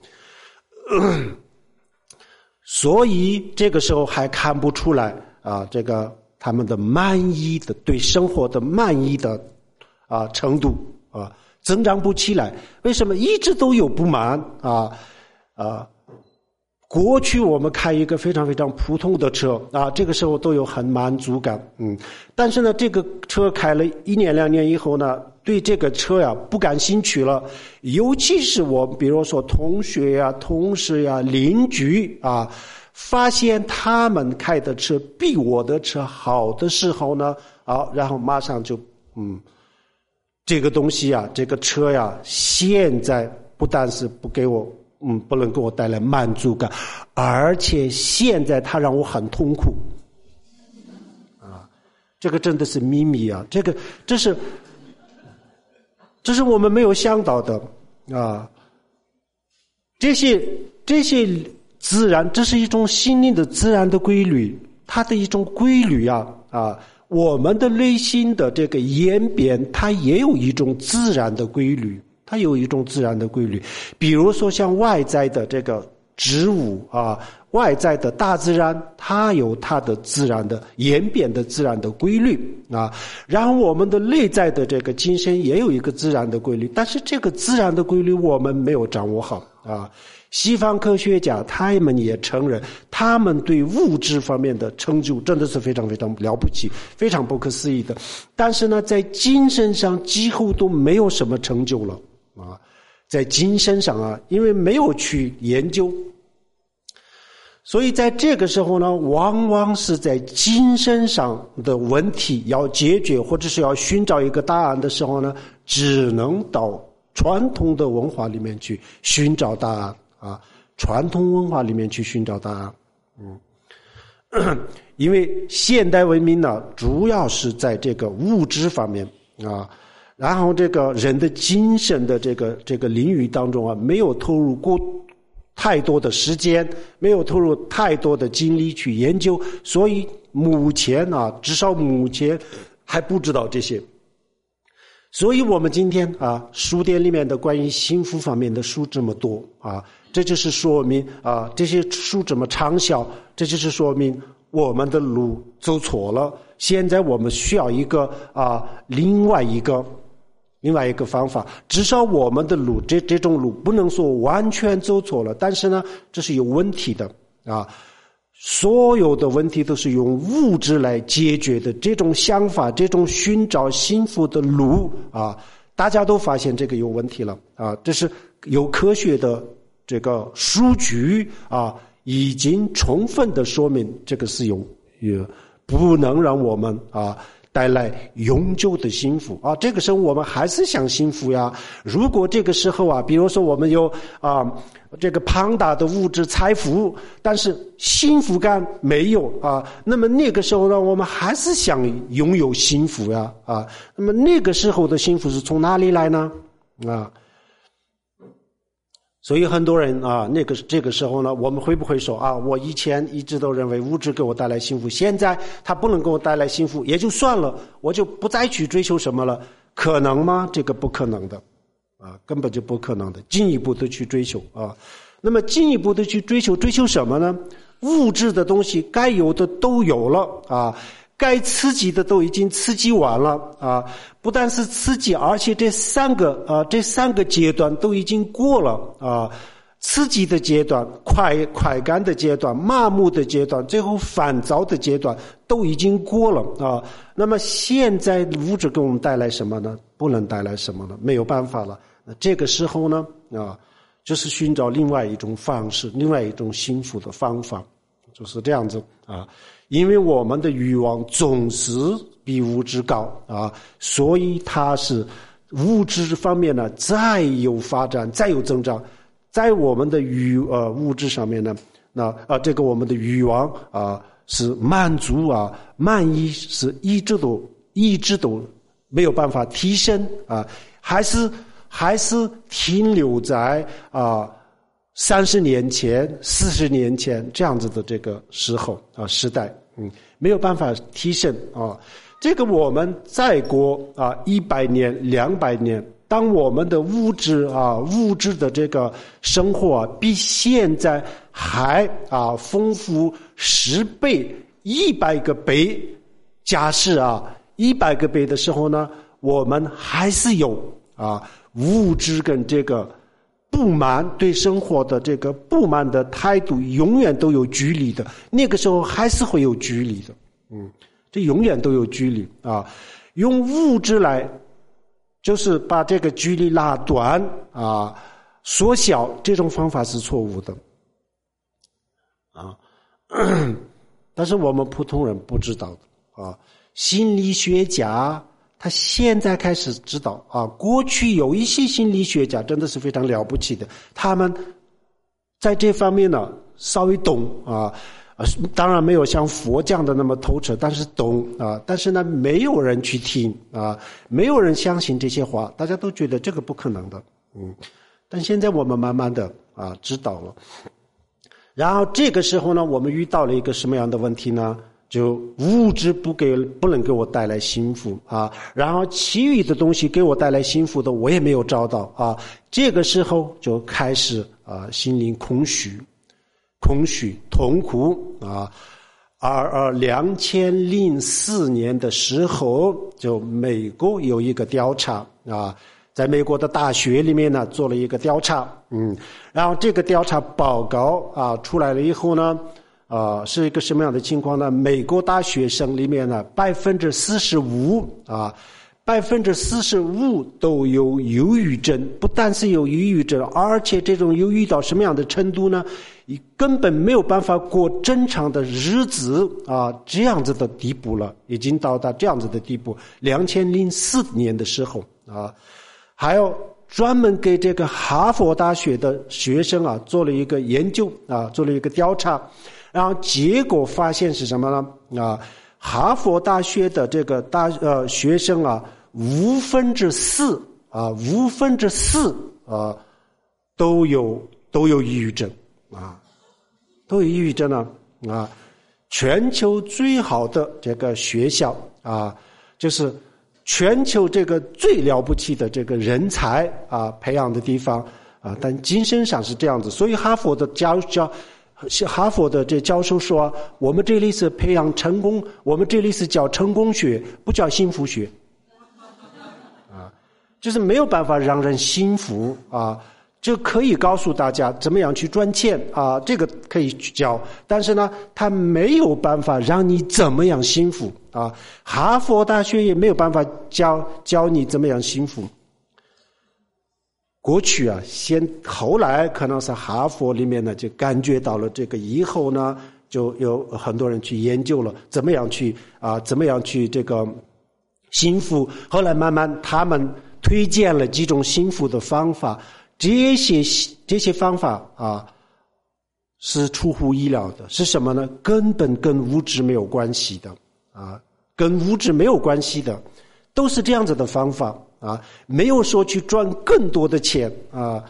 所以这个时候还看不出来啊，这个他们的满意的对生活的满意的啊程度啊增长不起来。为什么一直都有不满啊啊？过去我们开一个非常非常普通的车啊，这个时候都有很满足感，嗯，但是呢，这个车开了一年两年以后呢，对这个车呀不感兴趣了，尤其是我比如说同学呀、同事呀、邻居啊，发现他们开的车比我的车好的时候呢，啊，然后马上就嗯，这个东西啊，这个车呀，现在不但是不给我。嗯，不能给我带来满足感，而且现在它让我很痛苦，啊，这个真的是秘密啊！这个，这是，这是我们没有想到的啊。这些这些自然，这是一种心灵的自然的规律，它的一种规律啊啊！我们的内心的这个演变，它也有一种自然的规律。它有一种自然的规律，比如说像外在的这个植物啊，外在的大自然，它有它的自然的演变的自然的规律啊。然后我们的内在的这个精神也有一个自然的规律，但是这个自然的规律我们没有掌握好啊。西方科学家他们也承认，他们对物质方面的成就真的是非常非常了不起，非常不可思议的。但是呢，在精神上几乎都没有什么成就了。啊，在精神上啊，因为没有去研究，所以在这个时候呢，往往是在精神上的问题要解决，或者是要寻找一个答案的时候呢，只能到传统的文化里面去寻找答案啊，传统文化里面去寻找答案。嗯，因为现代文明呢，主要是在这个物质方面啊。然后这个人的精神的这个这个领域当中啊，没有投入过太多的时间，没有投入太多的精力去研究，所以目前啊，至少目前还不知道这些。所以我们今天啊，书店里面的关于幸福方面的书这么多啊，这就是说明啊，这些书这么畅销，这就是说明我们的路走错了。现在我们需要一个啊，另外一个。另外一个方法，至少我们的路，这这种路不能说完全走错了，但是呢，这是有问题的啊。所有的问题都是用物质来解决的，这种想法，这种寻找幸福的路啊，大家都发现这个有问题了啊。这是有科学的这个数据啊，已经充分的说明这个是有也不能让我们啊。带来永久的幸福啊！这个时候我们还是想幸福呀。如果这个时候啊，比如说我们有啊这个庞大的物质财富，但是幸福感没有啊，那么那个时候呢，我们还是想拥有幸福呀啊。那么那个时候的幸福是从哪里来呢？啊？所以很多人啊，那个这个时候呢，我们会不会说啊，我以前一直都认为物质给我带来幸福，现在它不能给我带来幸福，也就算了，我就不再去追求什么了。 可能吗？这个不可能的啊，根本就不可能的。进一步的去追求啊，那么进一步的去追求，追求什么呢？物质的东西该有的都有了啊，该刺激的都已经刺激完了啊，不但是刺激，而且这三个啊这三个阶段都已经过了啊。刺激的阶段、快快感的阶段、麻木的阶段，最后烦躁的阶段都已经过了啊。那么现在物质给我们带来什么呢？不能带来什么呢？没有办法了。那这个时候呢啊，就是寻找另外一种方式，另外一种幸福的方法，就是这样子啊。因为我们的欲望总是比物质高啊，所以它是物质方面呢再有发展，再有增长。在我们的欲呃物质上面呢，那啊、呃、这个我们的欲望啊、呃、是满足啊满意，是一直都一直都没有办法提升啊，还是还是停留在啊三十年前、四十年前这样子的这个时候啊时代，嗯，没有办法提升啊。这个我们再过啊一百年、两百年。当我们的物质啊，物质的这个生活啊，比现在还啊丰富十倍、一百个倍，假设啊一百个倍的时候呢，我们还是有啊物质跟这个不满，对生活的这个不满的态度，永远都有距离的。那个时候还是会有距离的，嗯，这永远都有距离啊。用物质来。就是把这个距离拉短啊，缩小，这种方法是错误的啊。但是我们普通人不知道的啊。心理学家他现在开始知道啊，过去有一些心理学家真的是非常了不起的，他们在这方面呢稍微懂啊。当然没有像佛讲的那么透彻，但是懂啊。但是呢，没有人去听啊，没有人相信这些话，大家都觉得这个不可能的，嗯。但现在我们慢慢的啊知道了，然后这个时候呢，我们遇到了一个什么样的问题呢？就物质不给不能给我带来幸福啊，然后其余的东西给我带来幸福的我也没有找到啊。这个时候就开始啊心灵空虚。空虚、痛苦啊！而而两千零四年的时候，就美国有一个调查啊，在美国的大学里面呢做了一个调查，嗯，然后这个调查报告啊出来了以后呢，啊是一个什么样的情况呢？美国大学生里面呢，百分之四十五啊。百分之四十五都有忧郁症，不但是有忧郁症，而且这种忧郁到什么样的程度呢？你根本没有办法过正常的日子啊，这样子的地步了，已经到达这样子的地步。两千零四年的时候啊，还有专门给这个哈佛大学的学生啊做了一个研究啊，做了一个调查，然后结果发现是什么呢？啊，哈佛大学的这个大呃学生啊。五分之四啊，五分之四啊，都有都有抑郁症啊，都有抑郁症呢啊。全球最好的这个学校啊，就是全球这个最了不起的这个人才啊培养的地方啊，但精神上是这样子。所以哈佛的教教，哈佛的这教授说，我们这里是培养成功，我们这里是教成功学，不叫幸福学。就是没有办法让人幸福啊，就可以告诉大家怎么样去赚钱啊，这个可以教，但是呢，他没有办法让你怎么样幸福啊。哈佛大学也没有办法教教你怎么样幸福。过去啊，先后来可能是哈佛里面呢就感觉到了这个，以后呢就有很多人去研究了怎么样去啊，怎么样去这个幸福。后来慢慢他们推荐了几种幸福的方法，这些这些方法啊是出乎意料的，是什么呢？根本跟物质没有关系的啊，跟物质没有关系的，都是这样子的方法啊，没有说去赚更多的钱啊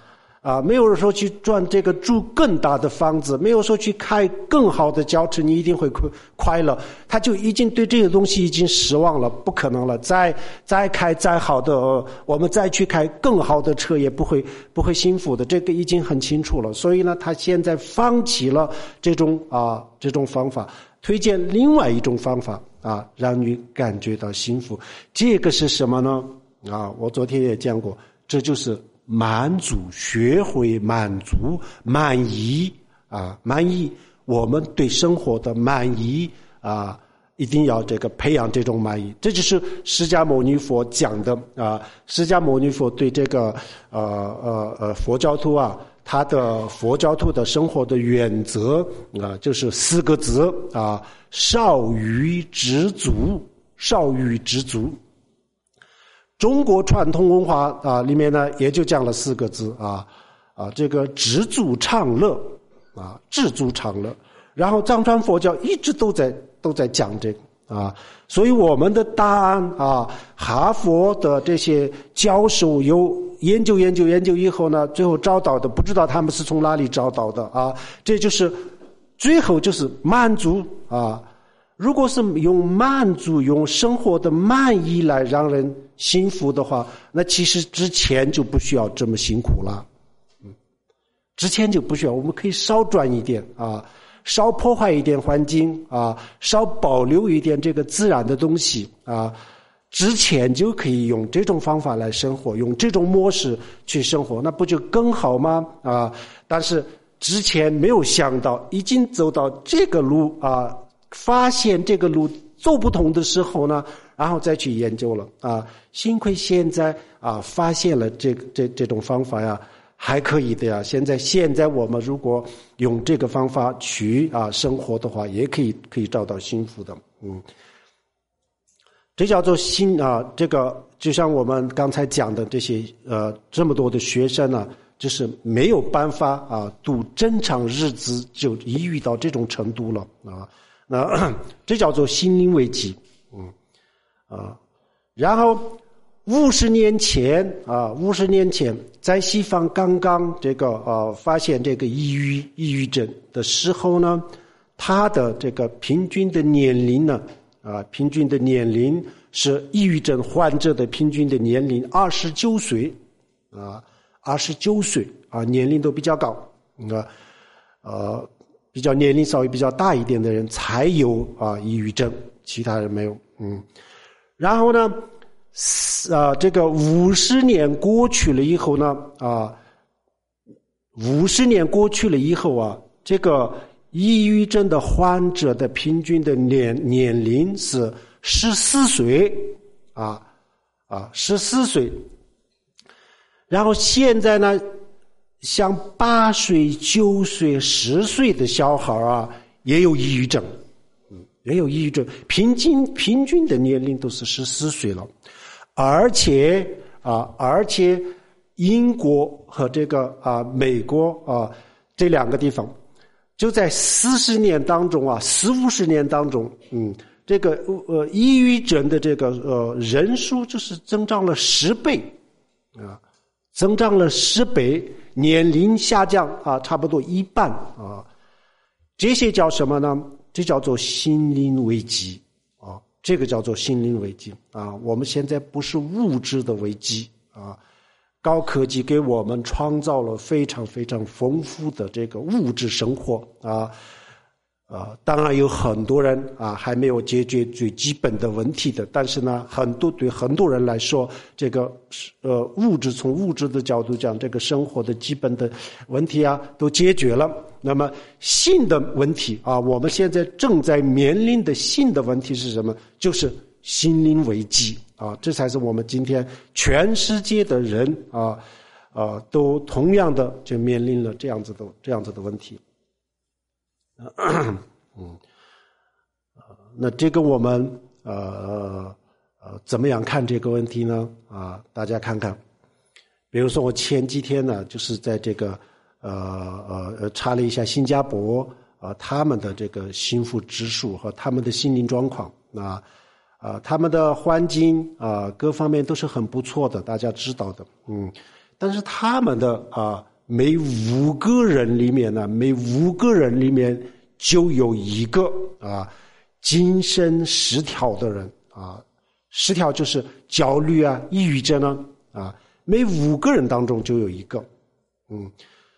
啊，没有说去赚这个住更大的房子，没有说去开更好的轿车，你一定会快快乐。他就已经对这个东西已经失望了，不可能了。再再开再好的，呃、我们再去开更好的车，也不会不会幸福的。这个已经很清楚了。所以呢，他现在放弃了这种啊这种方法，推荐另外一种方法啊，让你感觉到幸福。这个是什么呢？啊，我昨天也讲过，这就是满足，学会满足，满意啊，满意，我们对生活的满意啊，一定要这个培养这种满意。这就是释迦牟尼佛讲的啊，释迦牟尼佛对这个呃呃呃佛教徒啊，他的佛教徒的生活的原则啊，就是四个字啊：少欲知足，少欲知足。中国传统文化啊里面呢，也就讲了四个字啊啊，这个知足常乐啊，知足常乐。然后藏传佛教一直都在都在讲这个啊，所以我们的答案啊，哈佛的这些教授有研究研究研究以后呢，最后找到的不知道他们是从哪里找到的啊，这就是最后就是满足啊。如果是用满足、用生活的满意来让人幸福的话，那其实之前就不需要这么辛苦了。嗯，之前就不需要，我们可以少赚一点啊，少破坏一点环境啊，少保留一点这个自然的东西啊，之前就可以用这种方法来生活，用这种模式去生活，那不就更好吗？啊，但是之前没有想到，已经走到这个路啊。发现这个路走不通的时候呢，然后再去研究了啊。幸亏现在啊发现了这个这这种方法呀，还可以的呀。现在现在我们如果用这个方法去啊生活的话，也可以可以找到幸福的。嗯，这叫做心啊。这个就像我们刚才讲的这些呃这么多的学生呢、啊，就是没有办法啊度正常日子，就抑郁到这种程度了啊。那这叫做心灵危机，嗯，啊，然后五十年前啊，五十年前在西方刚刚这个呃发现这个抑郁抑郁症的时候呢，他的这个平均的年龄呢，啊，平均的年龄是抑郁症患者的平均的年龄二十九岁，啊，二十九岁啊，年龄都比较高，啊，呃。比较年龄稍微比较大一点的人才有啊抑郁症，其他人没有。嗯，然后呢，啊这个五十年过去了以后呢，啊五十年过去了以后啊，这个抑郁症的患者的平均的年年龄是十四岁，啊啊十四岁，然后现在呢。像八岁、九岁、十岁的小孩啊，也有抑郁症，嗯，也有抑郁症。平均平均的年龄都是十四岁了，而且啊，而且英国和这个啊美国啊这两个地方，就在四十年当中啊，四五十年当中，嗯，这个呃抑郁症的这个呃人数就是增长了十倍，啊，增长了十倍。年龄下降啊，差不多一半啊，这些叫什么呢？这叫做心灵危机啊，这个叫做心灵危机啊。我们现在不是物质的危机啊，高科技给我们创造了非常非常丰富的这个物质生活啊。啊，当然有很多人啊还没有解决最基本的问题的，但是呢，很多对很多人来说，这个呃物质从物质的角度讲，这个生活的基本的问题啊都解决了。那么新的问题啊，我们现在正在面临的新的问题是什么？就是心灵危机啊，这才是我们今天全世界的人啊啊都同样的就面临了这样子的这样子的问题。嗯，那这个我们呃呃怎么样看这个问题呢？啊，大家看看，比如说我前几天呢，就是在这个呃呃查了一下新加坡啊、呃、他们的这个幸福指数和他们的心灵状况啊啊、呃、他们的环境啊、呃、各方面都是很不错的，大家知道的，嗯，但是他们的啊、呃、 每五个人里面呢，每五个人里面就有一个啊精神失调的人啊，失调就是焦虑啊、抑郁症啊啊，每五个人当中就有一个，嗯，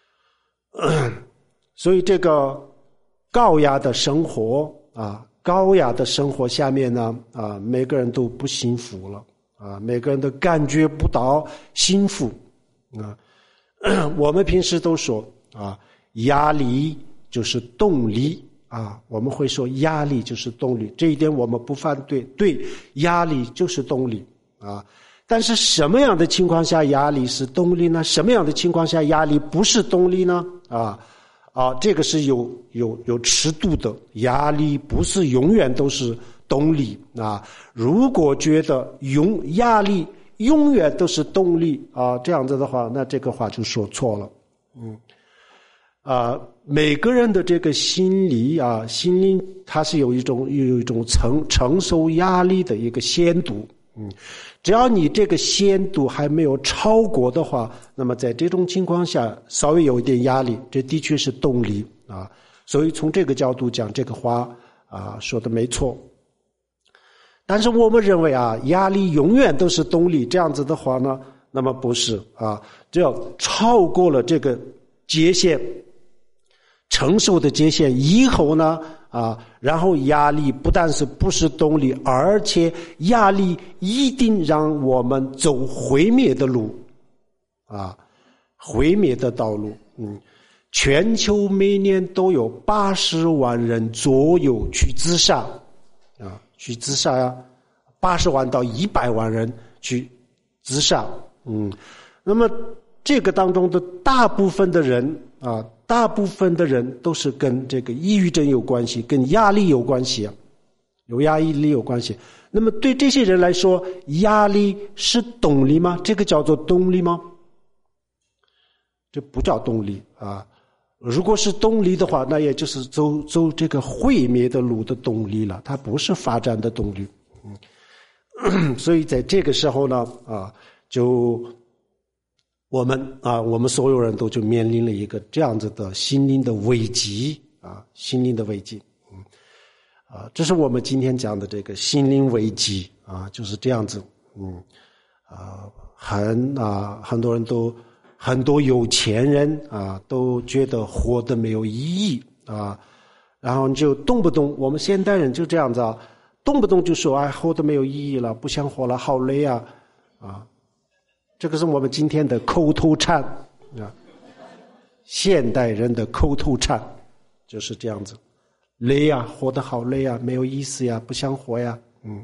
所以这个高压的生活啊，高压的生活下面呢啊，每个人都不幸福了啊，每个人都感觉不到幸福啊。我们平时都说啊，压力就是动力啊，我们会说压力就是动力，这一点我们不反对，对，压力就是动力啊。但是什么样的情况下压力是动力呢？什么样的情况下压力不是动力呢？啊啊，这个是有有有尺度的，压力不是永远都是动力啊。如果觉得永压力永远都是动力啊，这样子的话，那这个话就说错了。嗯，啊，每个人的这个心理啊，心灵它是有一种有一种承承受压力的一个限度。嗯，只要你这个限度还没有超过的话，那么在这种情况下，稍微有一点压力，这的确是动力啊。所以从这个角度讲，这个话啊说的没错。但是我们认为啊，压力永远都是动力，这样子的话呢，那么不是啊，只要超过了这个界限，承受的界限以后呢，啊，然后压力不但是不是动力，而且压力一定让我们走毁灭的路，啊，毁灭的道路。嗯，全球每年都有八十万人左右去自杀，啊。去自杀呀，八十万到一百万人去自杀，嗯，那么这个当中的大部分的人啊，大部分的人都是跟这个抑郁症有关系，跟压力有关系啊，有压力有关系。那么对这些人来说，压力是动力吗？这个叫做动力吗？这不叫动力啊。如果是动力的话，那也就是走走这个毁灭的路的动力了，它不是发展的动力。嗯，所以在这个时候呢，啊，就我们啊，我们所有人都就面临了一个这样子的心灵的危机啊，心灵的危机。嗯，啊，这是我们今天讲的这个心灵危机啊，就是这样子。嗯，啊，很啊，很多人都。很多有钱人啊，都觉得活得没有意义啊，然后就动不动，我们现代人就这样子啊，动不动就说哎，活得没有意义了，不想活了，好累啊，啊，这个是我们今天的口头禅啊，现代人的口头禅就是这样子，累啊，活得好累啊，没有意思呀，不想活呀，嗯。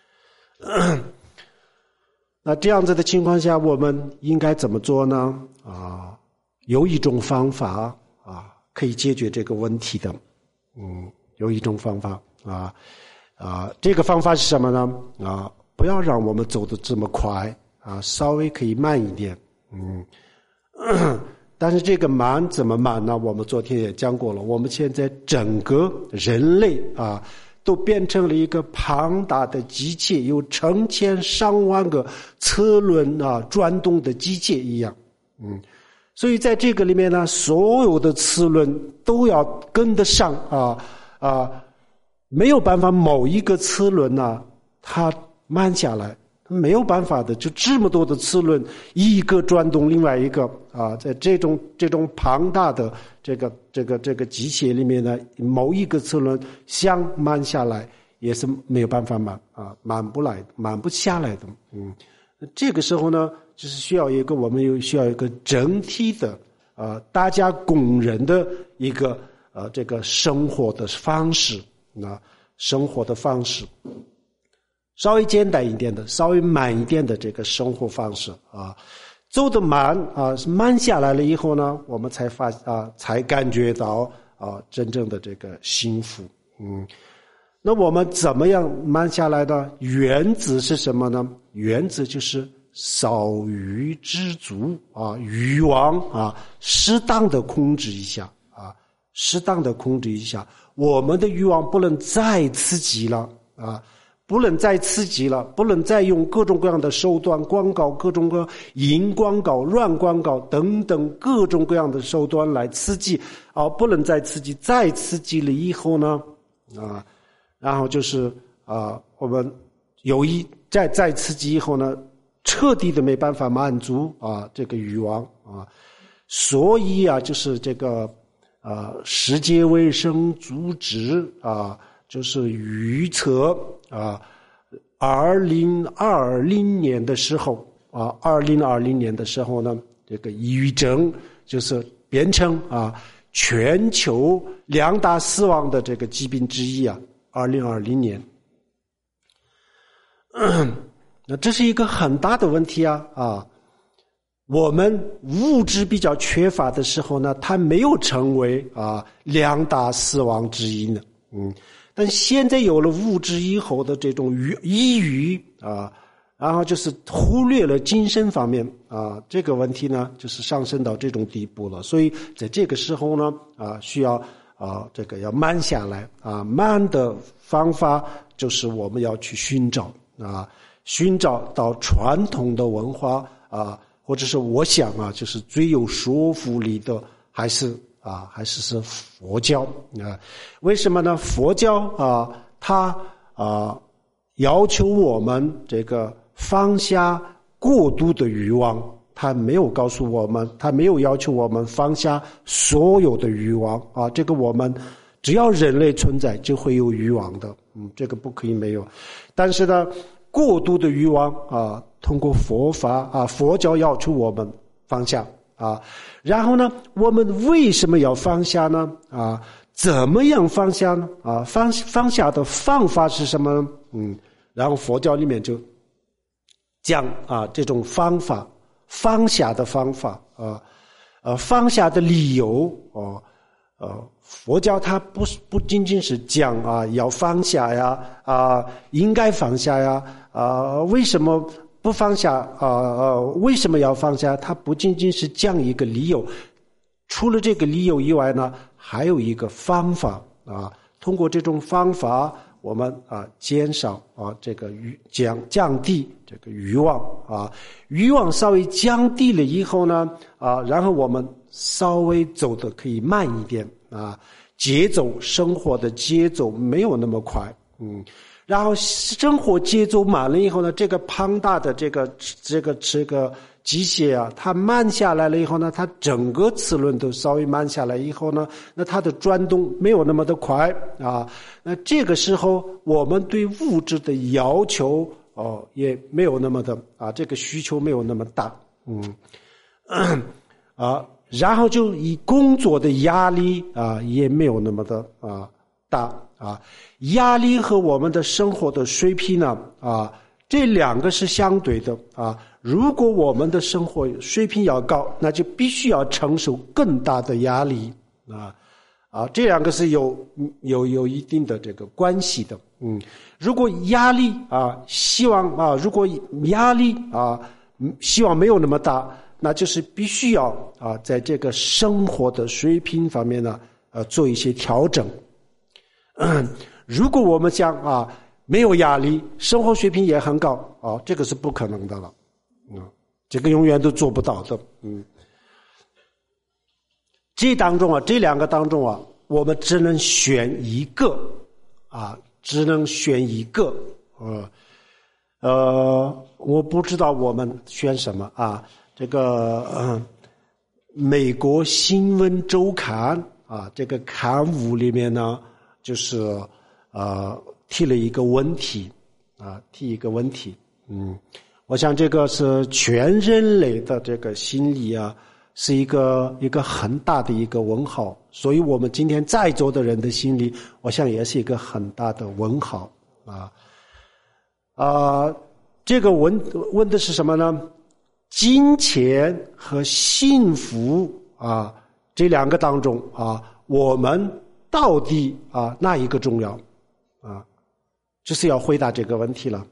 那这样子的情况下，我们应该怎么做呢？啊，有一种方法啊，可以解决这个问题的。嗯，有一种方法啊啊，这个方法是什么呢？啊，不要让我们走得这么快啊，稍微可以慢一点。嗯，但是这个慢怎么慢呢？我们昨天也讲过了，我们现在整个人类啊。都变成了一个庞大的机械，有成千上万个车轮啊转动的机械一样，嗯，所以在这个里面呢，所有的齿轮都要跟得上啊啊，没有办法某一个齿轮呢，它慢下来，没有办法的，就这么多的齿轮，一个转动另外一个啊，在这种这种庞大的这个这个这个机械里面呢，某一个齿轮想慢下来也是没有办法慢啊，慢不来，慢不下来的。嗯，这个时候呢，就是需要一个我们有需要一个整体的啊，大家公认的一个呃这个生活的方式啊，生活的方式。稍微简单一点的，稍微慢一点的这个生活方式啊，走得慢啊，慢下来了以后呢，我们才发啊，才感觉到啊真正的这个幸福。嗯，那我们怎么样慢下来的？原则是什么呢？原则就是少欲知足啊，欲望啊，适当的控制一下啊，适当的控制一下，我们的欲望不能再刺激了啊。 不能再刺激了，不能再用各种各样的手段，广告、各种各样淫广告、乱广告等等各种各样的手段来刺激啊，不能再刺激，再刺激了以后呢，啊，然后就是啊，我们有一再再刺激以后呢，彻底的没办法满足啊这个欲望啊，所以啊，就是这个啊，世界卫生组织啊。就是预测啊，二零二零年的时候啊，二零二零年的时候呢，这个抑郁症就是变成啊全球两大死亡的这个疾病之一啊。二零二零年，那这是一个很大的问题啊啊！我们物质比较缺乏的时候呢，它没有成为啊两大死亡之一呢，嗯。但现在有了物质以后的这种抑郁啊，然后就是忽略了精神方面啊，这个问题呢，就是上升到这种地步了。所以在这个时候呢，啊，需要啊，这个要慢下来啊，慢的方法就是我们要去寻找啊，寻找到传统的文化啊，或者是我想啊，就是最有说服力的还是。啊，还是是佛教啊？为什么呢？佛教啊，它啊要求我们这个放下过度的欲望，它没有告诉我们，它没有要求我们放下所有的欲望啊。这个我们只要人类存在，就会有欲望的，嗯，这个不可以没有。但是呢，过度的欲望啊，通过佛法啊，佛教要求我们放下。啊，然后呢，我们为什么要放下呢？啊，怎么样放下呢？啊，放放下的方法是什么呢？嗯，然后佛教里面就讲啊，这种方法，放下的方法啊，呃，放下的理由啊，呃，佛教它不是不仅仅是讲啊，要放下呀，啊，应该放下呀，啊，为什么？不放下啊呃，为什么要放下？它不仅仅是讲一个理由，除了这个理由以外呢，还有一个方法啊。通过这种方法，我们啊减少啊这个欲降降低这个欲望啊，欲望稍微降低了以后呢啊，然后我们稍微走得可以慢一点啊，节奏生活的节奏没有那么快，嗯。然后生活节奏慢了以后呢，这个庞大的这个这个这个机械啊，它慢下来了以后呢，它整个齿轮都稍微慢下来以后呢，那它的转动没有那么的快啊。那这个时候我们对物质的要求哦也没有那么的啊，这个需求没有那么大，嗯啊，然后就以工作的压力啊也没有那么的啊大。啊，压力和我们的生活的水平呢，啊，这两个是相对的啊。如果我们的生活水平要高，那就必须要承受更大的压力啊啊，这两个是有有有一定的这个关系的。嗯，如果压力啊，希望啊，如果压力啊，希望没有那么大，那就是必须要啊，在这个生活的水平方面呢，呃，做一些调整。嗯，如果我们讲啊没有压力，生活水平也很高啊，这个是不可能的了，嗯，这个永远都做不到的，嗯。这当中啊，这两个当中啊，我们只能选一个啊，只能选一个，呃，呃，我不知道我们选什么啊。这个嗯，美国新闻周刊啊，这个刊物里面呢。就是呃提了一个问题啊，提一个问题，嗯，我想这个是全人类的这个心理啊，是一个一个很大的一个问号，所以我们今天在座的人的心理，我想也是一个很大的问号啊啊，这个问问的是什么呢？金钱和幸福啊这两个当中啊，我们到底啊哪一个重要啊？就是要回答这个问题了。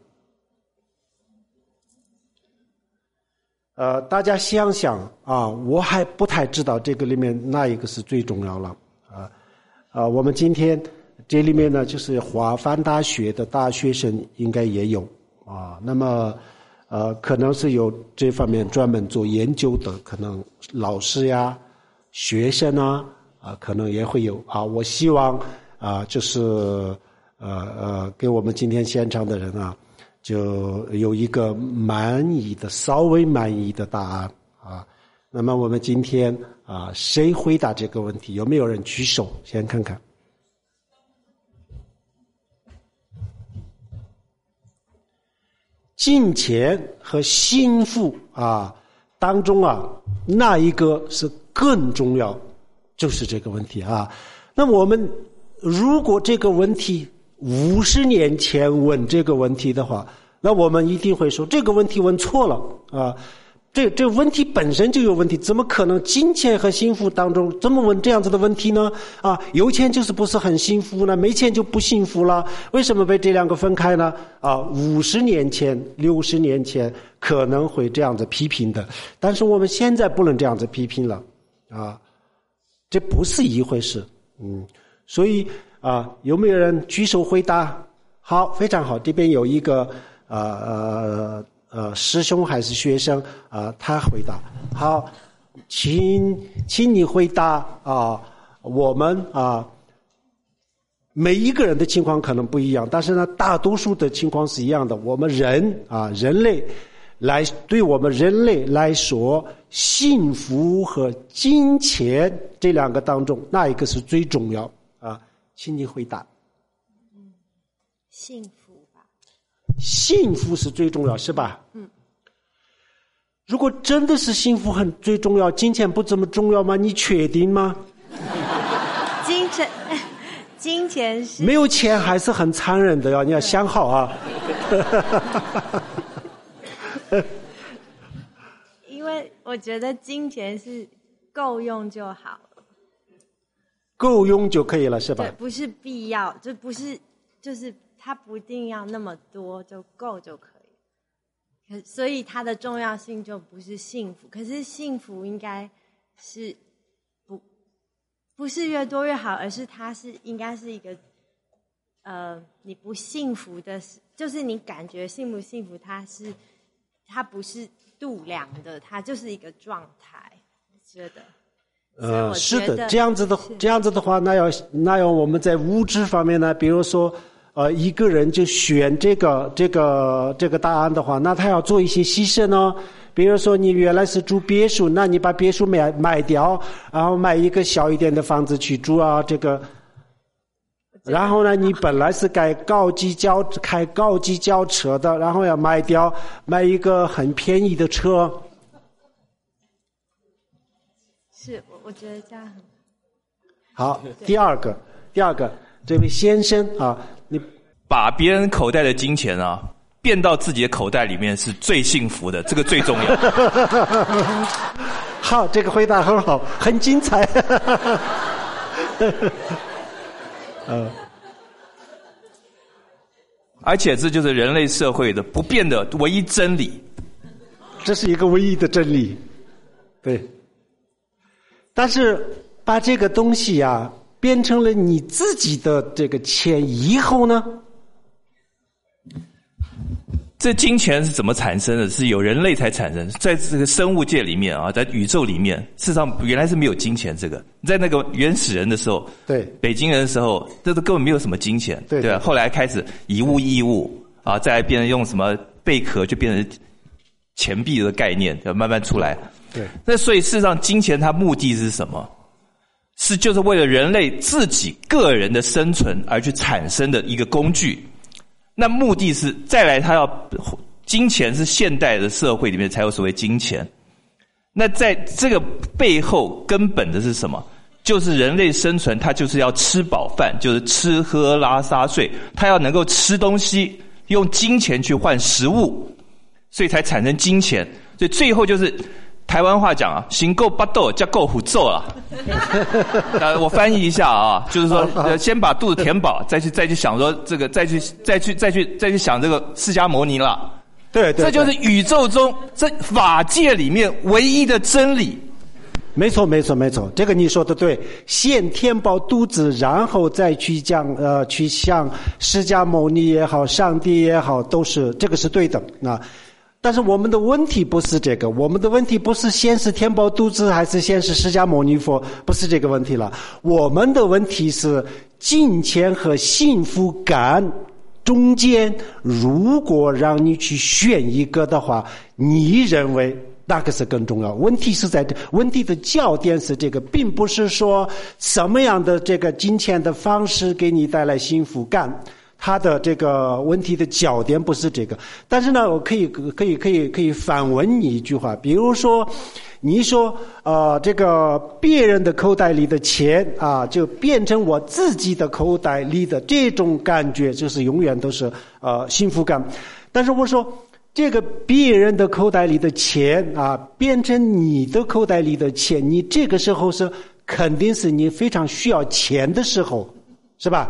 呃，大家想想啊，我还不太知道这个里面哪一个是最重要了啊啊！我们今天这里面呢，就是华梵大学的大学生应该也有啊。那么，呃，可能是有这方面专门做研究的，可能老师呀、学生啊，啊，可能也会有啊。我希望啊，就是呃呃，给我们今天现场的人啊，就有一个满意的、稍微满意的答案啊。那么我们今天啊，谁回答这个问题？有没有人举手？先看看。金钱和幸福啊当中啊，哪一个是更重要？就是这个问题啊。那我们如果这个问题五十年前问这个问题的话，那我们一定会说这个问题问错了啊。这这问题本身就有问题，怎么可能金钱和幸福当中怎么问这样子的问题呢？啊，有钱就是不是很幸福呢？没钱就不幸福了？为什么被这两个分开呢？啊，五十年前、六十年前可能会这样子批评的，但是我们现在不能这样子批评了，啊，这不是一回事。嗯，所以啊，有没有人举手回答？好，非常好，这边有一个呃呃。呃，师兄还是学生啊、呃？他回答好，请请你回答啊、呃。我们啊、呃，每一个人的情况可能不一样，但是呢，大多数的情况是一样的。我们人啊、呃，人类来，对我们人类来说，幸福和金钱这两个当中，哪一个是最重要啊？请你回答。 嗯，幸福。 幸福是最重要，是吧？ 嗯。 如果真的是幸福很最重要，金钱不这么重要吗？你确定吗？ 金钱，金钱是没有钱还是很残忍的呀，你要想好啊。 因为我觉得金钱是够用就好了， 够用就可以了，是吧？ 对，不是必要，就不是就是。它不一定要那么多就够就可以，可所以它的重要性就不是幸福。可是幸福应该是不不是越多越好，而是它是应该是一个呃你不幸福的，就是你感觉幸不幸福，它是它不是度量的，它就是一个状态。我觉得。 呃，是的，这样子的这样子的话，那要那要我们在物质方面呢，比如说。呃，一个人就选这个这个这个答案的话，那他要做一些牺牲哦。比如说，你原来是住别墅，那你把别墅卖卖掉，然后买一个小一点的房子去住啊。这个，然后呢，你本来是开高级轿开高级轿车的，然后要卖掉，买一个很便宜的车。 是，我我觉得这样很好。第二个，第二个，这位先生啊。你把别人口袋的金钱啊变到自己的口袋里面是最幸福的，这个最重要。 好，这个回答很好，很精彩。 呃，而且这就是人类社会的不变的唯一真理。 这是一个唯一的真理，对。但是把这个东西啊。变成了你自己的这个钱以后呢？ 这金钱是怎么产生的？是有人类才产生，在这个生物界里面啊，在宇宙里面，事实上原来是没有金钱这个。在那个原始人的时候， 对， 北京人的时候，这都根本没有什么金钱， 对对吧？后来开始以物易物啊，再来变成用什么贝壳，就变成钱币的概念，就慢慢出来。 对， 那所以事实上，金钱它目的是什么？是就是为了人类自己个人的生存而去产生的一个工具。那目的是再来，它要金钱是现代的社会里面才有所谓金钱。那在这个背后根本的是什么？就是人类生存，它就是要吃饱饭，就是吃喝拉撒睡，它要能够吃东西，用金钱去换食物，所以才产生金钱。所以最后就是台湾话讲啊，行够巴豆叫够虎揍啊。呃，我翻译一下啊，就是说，呃，先把肚子填饱，再去再去想说这个，再去再去再去再去想这个释迦牟尼了。 对对， 这就是宇宙中这法界里面唯一的真理。 没错，没错，没错，这个你说的对。先填饱肚子，然后再去讲，呃，去向释迦牟尼也好，上帝也好，都是这个是对的啊。但是我们的问题不是这个，我们的问题不是先是填饱肚子，还是先是释迦牟尼佛，不是这个问题了。我们的问题是金钱和幸福感中间，如果让你去选一个的话，你认为那个是更重要。问题是在这，问题的焦点是这个，并不是说什么样的这个金钱的方式给你带来幸福感，它的这个问题的焦点不是这个。但是呢，我可以可以可以可以反问你一句话，比如说你说呃这个别人的口袋里的钱啊，就变成我自己的口袋里的，这种感觉就是永远都是呃幸福感。但是我说这个别人的口袋里的钱啊，变成你的口袋里的钱，你这个时候是肯定是你非常需要钱的时候，是吧？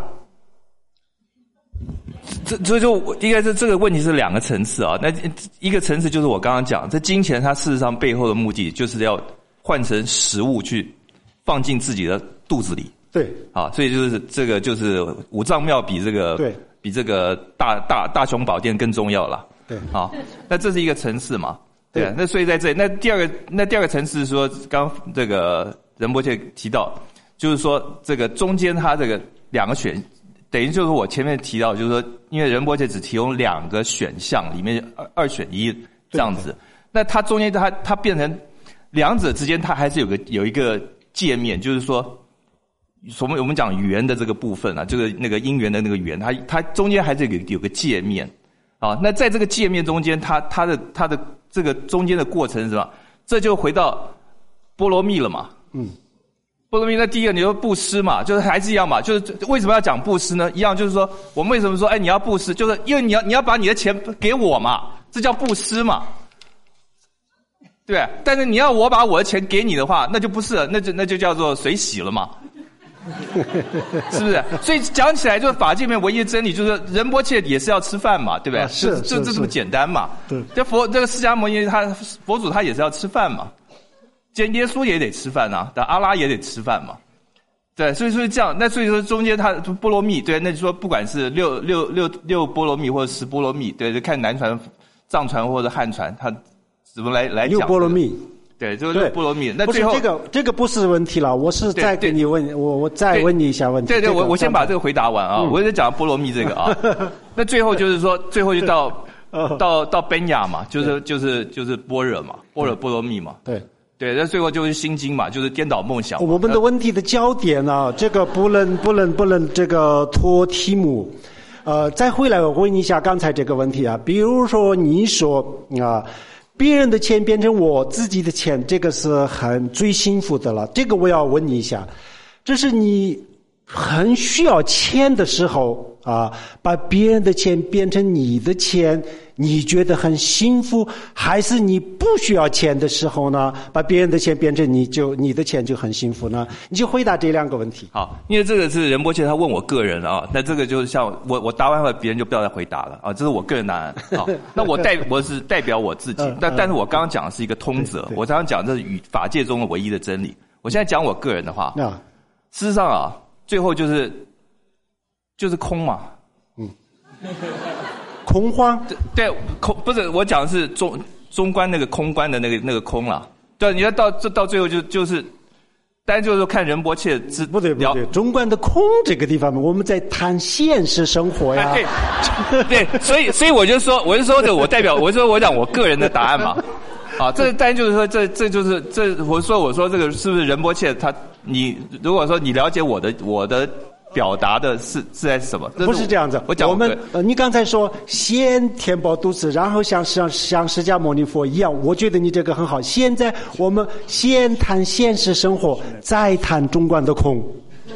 这所以就应该是这个问题是两个层次啊。那一个层次就是我刚刚讲，这金钱它事实上背后的目的就是要换成食物去放进自己的肚子里。 对， 啊，所以就是这个就是五脏庙比这个对比这个大大大雄宝殿更重要了。 对， 啊，那这是一个层次嘛？对， 对那所以在这里，那第二个那第二个层次是说，刚这个仁波切提到，就是说这个中间它这个两个选。等于就是我前面提到，就是说，因为仁波切只提供两个选项，里面二二选一这样子，那它中间它它变成两者之间，它还是有个有一个界面，就是说，我们我们讲语言的这个部分啊，这个那个因缘的那个语言，它它中间还是有有个界面啊。那在这个界面中间，它它的它的这个中间的过程是什么？这就回到波罗蜜了嘛？嗯。波罗蜜，那第一个你说布施嘛，就是还是一样嘛，就是为什么要讲布施呢？一样就是说，我们为什么说，哎，你要布施，就是因为你要你要把你的钱给我嘛，这叫布施嘛，对。但是你要我把我的钱给你的话，那就不是，那就那就叫做水洗了嘛，是不是？所以讲起来，就是法界里面唯一的真理就是，仁波切也是要吃饭嘛，对不对？ 啊、是， 就就这么简单嘛。 对。 这佛这个释迦牟尼他佛祖他也是要吃饭嘛。今天耶稣也得吃饭啊，但阿拉也得吃饭嘛，对，所以说这样，那所以说中间它波罗蜜，对，那就说不管是六六六六波罗蜜或者十波罗蜜，对，就看南传、藏传或者汉传，它怎么来来讲、这个。 六波罗蜜， 对，就是六波罗蜜。那最后不是这个这个不是问题了，我是再给你问，我我再问你一下问题。 对对， 这个、 我我先把这个回答完啊，嗯、我在讲波罗蜜这个啊，那最后就是说，最后就到到到本雅嘛，就是就是就是般若嘛，般若波罗蜜嘛， 对。 对，那最后就是心经嘛，就是颠倒梦想。 我们的问题的焦点啊，这个不能不能不能这个脱题目。呃，再回来我问一下刚才这个问题啊，比如说你说啊，别人的钱变成我自己的钱，这个是很最幸福的了。这个我要问你一下，这是你很需要钱的时候啊，把别人的钱变成你的钱。你觉得很幸福，还是你不需要钱的时候呢？把别人的钱变成你就你的钱就很幸福呢？你就回答这两个问题。 好，因为这个是仁波切他问我个人啊，那这个就是像我我答完了，别人就不要再回答了啊，这是我个人答案。好，那我代我是代表我自己，但但是我刚刚讲的是一个通则，我刚刚讲这是语法界中的唯一的真理。我现在讲我个人的话，事实上啊，最后就是就是空嘛，嗯。 空荒， 对，空不是我讲的是中中观那个空观的那个那个空啦。对，你要到这到最后就就是，当然就是说看仁波切之不对不对，中观的空这个地方，我们在谈现实生活呀。 对，对，所以所以我就说，我就说的，我代表，我就说我讲我个人的答案嘛。啊，这当然就是说，这这就是这我说我说这个是不是仁波切他你如果说你了解我的我的。表达的是是在什么？ 不是这样子。 我讲我们呃，你刚才说先填饱肚子，然后像像像释迦牟尼佛一样，我觉得你这个很好。现在我们先谈现实生活，再谈中观的空。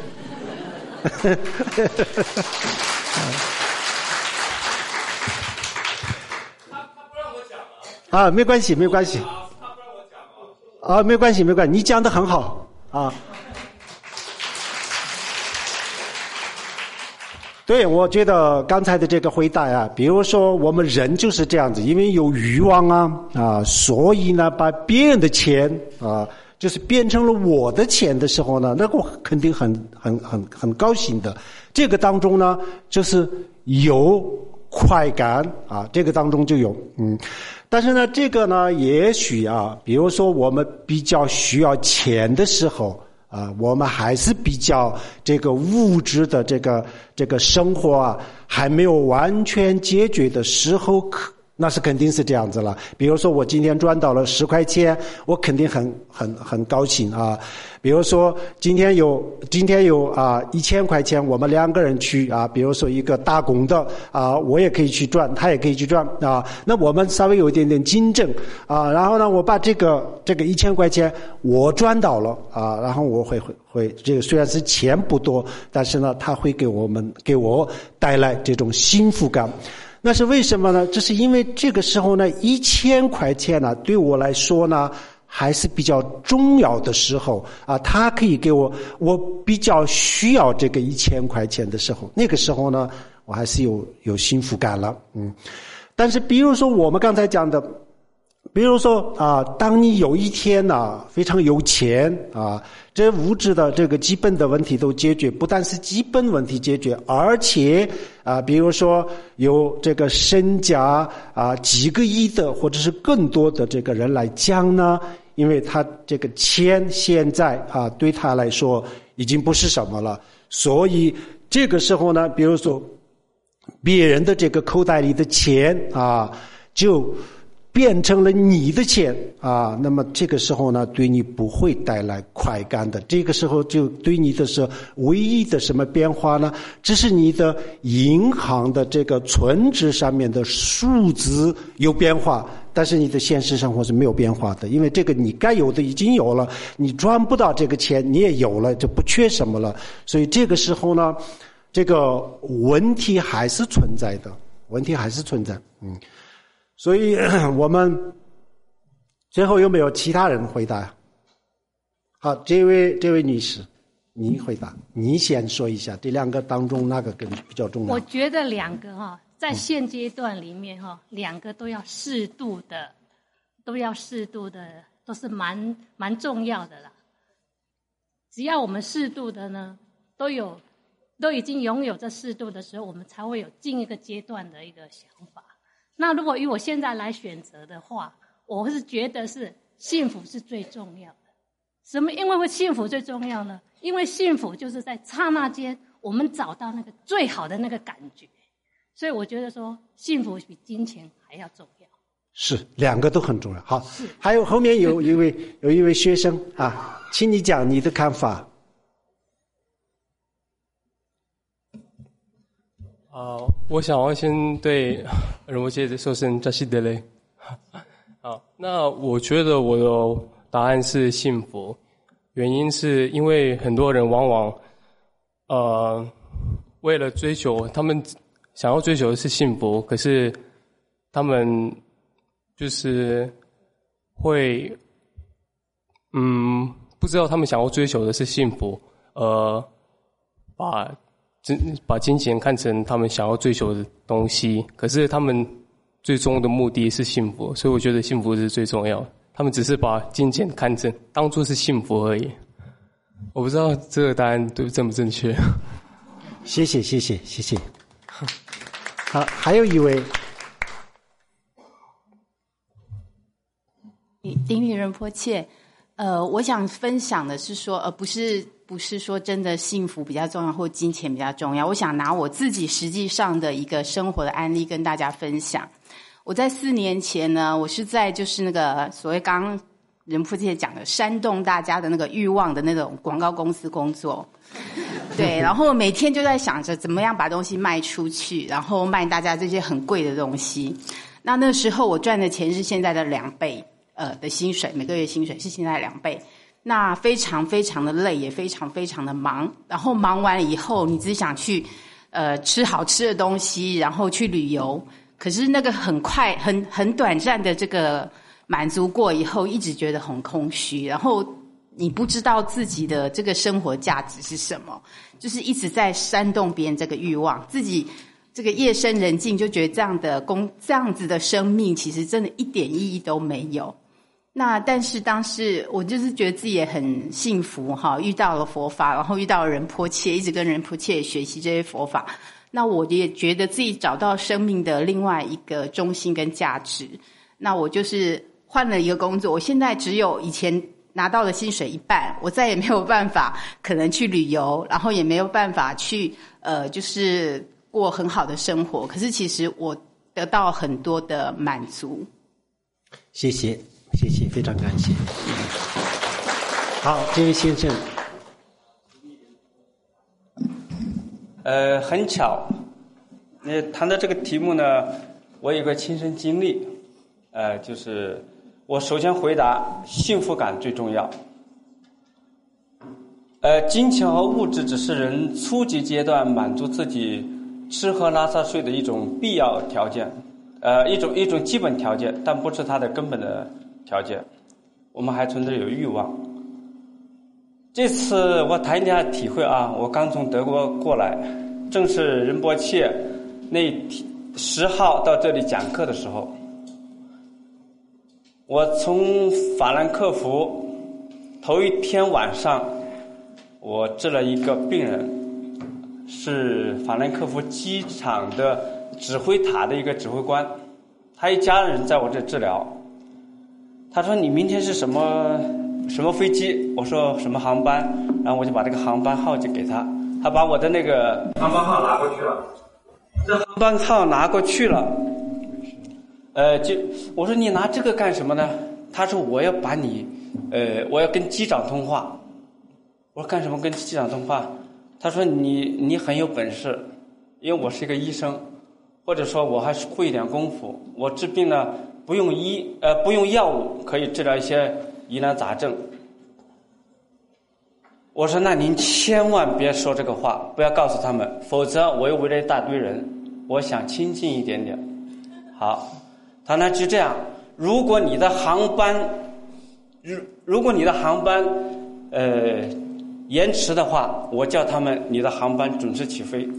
啊，没关系，没关系。他不让我讲啊。啊，没关系，没关系，你讲的很好啊。对，我觉得刚才的这个回答呀，比如说我们人就是这样子，因为有欲望啊啊，所以呢，把别人的钱啊就是变成了我的钱的时候呢，那我肯定很很很很高兴的。这个当中呢，就是有快感啊，这个当中就有嗯。但是呢，这个呢，也许啊，比如说我们比较需要钱的时候啊，我们还是比较这个物质的这个这个生活啊，还没有完全解决的时候，可那是肯定是这样子了。比如说我今天赚到了十块钱，我肯定很很很高兴啊。比如说今天有今天有啊一千块钱，我们两个人去啊，比如说一个打工的啊，我也可以去赚，他也可以去赚啊。那我们稍微有一点点竞争啊，然后呢，我把这个这个一千块钱我赚到了啊，然后我会会会这个虽然是钱不多，但是呢，它会给我们给我带来这种幸福感。那是为什么呢？这是因为这个时候呢，一千块钱呢，对我来说呢，还是比较重要的时候啊。它可以给我，我比较需要这个一千块钱的时候，那个时候呢，我还是有有幸福感了，嗯。但是，比如说我们刚才讲的，比如说啊，当你有一天呢、啊、非常有钱啊，这物质的这个基本的问题都解决，不但是基本问题解决，而且啊，比如说有这个身家啊几个亿的或者是更多的这个人来讲呢，因为他这个钱现在啊对他来说已经不是什么了，所以这个时候呢，比如说别人的这个口袋里的钱啊就变成了你的钱啊，那么这个时候呢，对你不会带来快感的。这个时候就对你的是唯一的什么变化呢？这是你的银行的这个存折上面的数字有变化，但是你的现实生活是没有变化的，因为这个你该有的已经有了，你赚不到这个钱你也有了，就不缺什么了。所以这个时候呢，这个问题还是存在的，问题还是存在，嗯。所以我们最后有没有其他人回答？好，这位这位女士，你回答，你先说一下这两个当中哪个更比较重要？ 我觉得两个哈，在现阶段里面哈，两个都要适度的，都要适度的，都是蛮蛮重要的啦。只要我们适度的呢，都有都已经拥有这适度的时候，我们才会有进一个阶段的一个想法。那如果以我现在来选择的话，我是觉得是幸福是最重要的。什么？因为会幸福最重要呢？因为幸福就是在刹那间，我们找到那个最好的那个感觉。所以我觉得说，幸福比金钱还要重要。 是，两个都很重要。好，还有后面有一位有一位学生啊，请你讲你的看法。 啊、uh, ，我想要先对仁波切说声扎西德勒。好，那我觉得我的答案是幸福，原因是因为很多人往往呃为了追求，他们想要追求的是幸福，可是他们就是会嗯不知道他们想要追求的是幸福，呃把。把金钱看成他们想要追求的东西，可是他们最终的目的是幸福，所以我觉得幸福是最重要的。他们只是把金钱看成当作是幸福而已。我不知道这个答案对正不正确。 谢谢谢谢谢谢。好，还有一位。 丁玉仁波切，呃，我想分享的是说，呃，不是。不是说真的幸福比较重要或金钱比较重要，我想拿我自己实际上的一个生活的案例跟大家分享。我在四年前呢，我是在就是那个所谓刚刚仁波切讲的煽动大家的那个欲望的那种广告公司工作，对，然后每天就在想着怎么样把东西卖出去，然后卖大家这些很贵的东西。那那时候我赚的钱是现在的两倍，呃的薪水，每个月薪水是现在的两倍。那非常非常的累，也非常非常的忙。然后忙完了以后，你只想去呃吃好吃的东西，然后去旅游。可是那个很快、很很短暂的这个满足过以后，一直觉得很空虚。然后你不知道自己的这个生活价值是什么，就是一直在煽动别人这个欲望，自己这个夜深人静就觉得这样的工这样子的生命，其实真的一点意义都没有。 那但是当时我就是觉得自己也很幸福哈，遇到了佛法，然后遇到了仁波切，一直跟仁波切学习这些佛法。那我也觉得自己找到生命的另外一个中心跟价值。那我就是换了一个工作，我现在只有以前拿到的薪水一半，我再也没有办法可能去旅游，然后也没有办法去呃就是过很好的生活。可是其实我得到很多的满足。 谢谢。谢谢，非常感谢。好，这位先生。 呃，很巧，那谈的这个题目呢，我有个亲身经历，呃，就是我首先回答幸福感最重要。呃，金钱和物质只是人初级阶段满足自己吃喝拉撒睡的一种必要条件，呃，一种一种基本条件，但不是它的根本的条件。我们还存在有欲望。这次我谈一下体会啊，我刚从德国过来，正是仁波切那十号到这里讲课的时候，我从法兰克福头一天晚上，我治了一个病人，是法兰克福机场的指挥塔的一个指挥官，他一家人在我这治疗。他说你明天是什么什么飞机？我说什么航班？然后我就把这个航班号就给他，他把我的那个航班号拿过去了。这航班号拿过去了，呃，就我说你拿这个干什么呢？他说我要把你，呃，我要跟机长通话。我说干什么跟机长通话？他说你你很有本事，因为我是一个医生，或者说我还是会一点功夫，我治病呢不用医呃不用药物，可以治疗一些疑难杂症。我说那您千万别说这个话，不要告诉他们，否则我又围了一大堆人，我想亲近一点点。好，他呢就这样，如果你的航班如如果你的航班呃延迟的话，我叫他们你的航班准时起飞。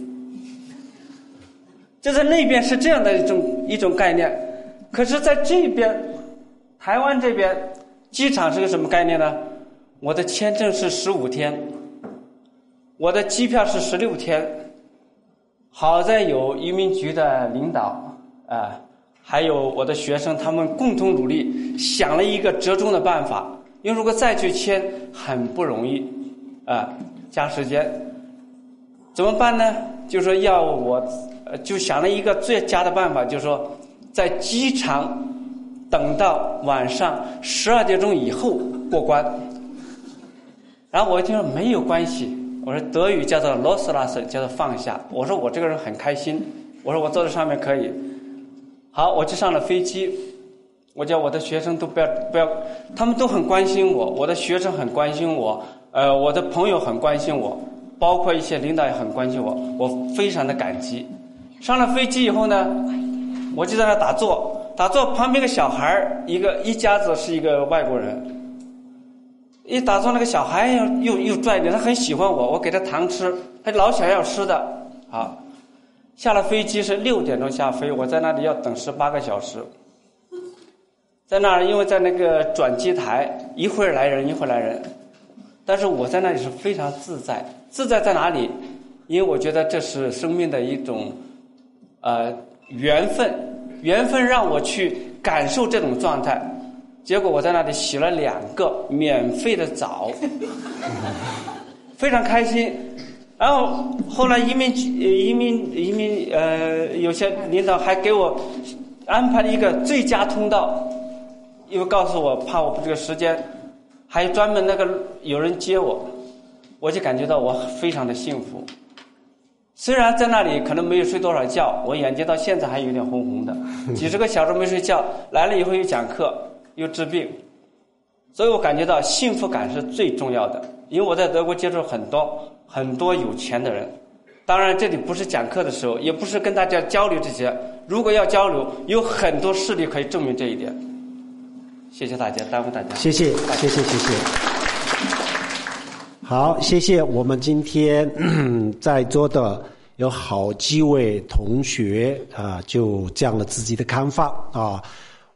就在那边是这样的一种一种概念，可是在这边台湾这边机场是个什么概念呢？我的签证是十五天，我的机票是十六天。好在有移民局的领导啊、呃，还有我的学生，他们共同努力想了一个折中的办法，因为如果再去签很不容易啊、呃，加时间。怎么办呢？就说要我呃，就想了一个最佳的办法，就是说在机场等到晚上十二点钟以后过关。然后我一听说没有关系，我说德语叫做 loslassen， 叫做放下。我说我这个人很开心，我说我坐在上面可以。好，我就上了飞机，我叫我的学生都不要不要，他们都很关心我，我的学生很关心我，呃，我的朋友很关心我，包括一些领导也很关心我，我非常的感激。上了飞机以后呢，我就在那打坐，打坐旁边个小孩，一个一家子是一个外国人，一打坐那个小孩又又又拽着，他很喜欢我，我给他糖吃，他老想要吃的。好，下了飞机是六点钟下飞，我在那里要等十八个小时，在那儿因为在那个转机台一会儿来人一会儿来人，但是我在那里是非常自在。自在在哪里？因为我觉得这是生命的一种呃缘分，缘分让我去感受这种状态。结果我在那里洗了两个免费的澡，非常开心。然后后来移民移民移民呃有些领导还给我安排了一个最佳通道，因为告诉我怕我这个时间，还专门那个有人接我，我就感觉到我非常的幸福。虽然在那里可能没有睡多少觉，我眼睛到现在还有点红红的，几十个小时没睡觉，来了以后又讲课又治病，所以我感觉到幸福感是最重要的。因为我在德国接触很多很多有钱的人，当然这里不是讲课的时候，也不是跟大家交流这些，如果要交流，有很多事例可以证明这一点。谢谢大家，耽误大家。 谢谢，谢谢，谢谢。好，谢谢。我们今天在座的有好几位同学啊，就讲了自己的看法啊。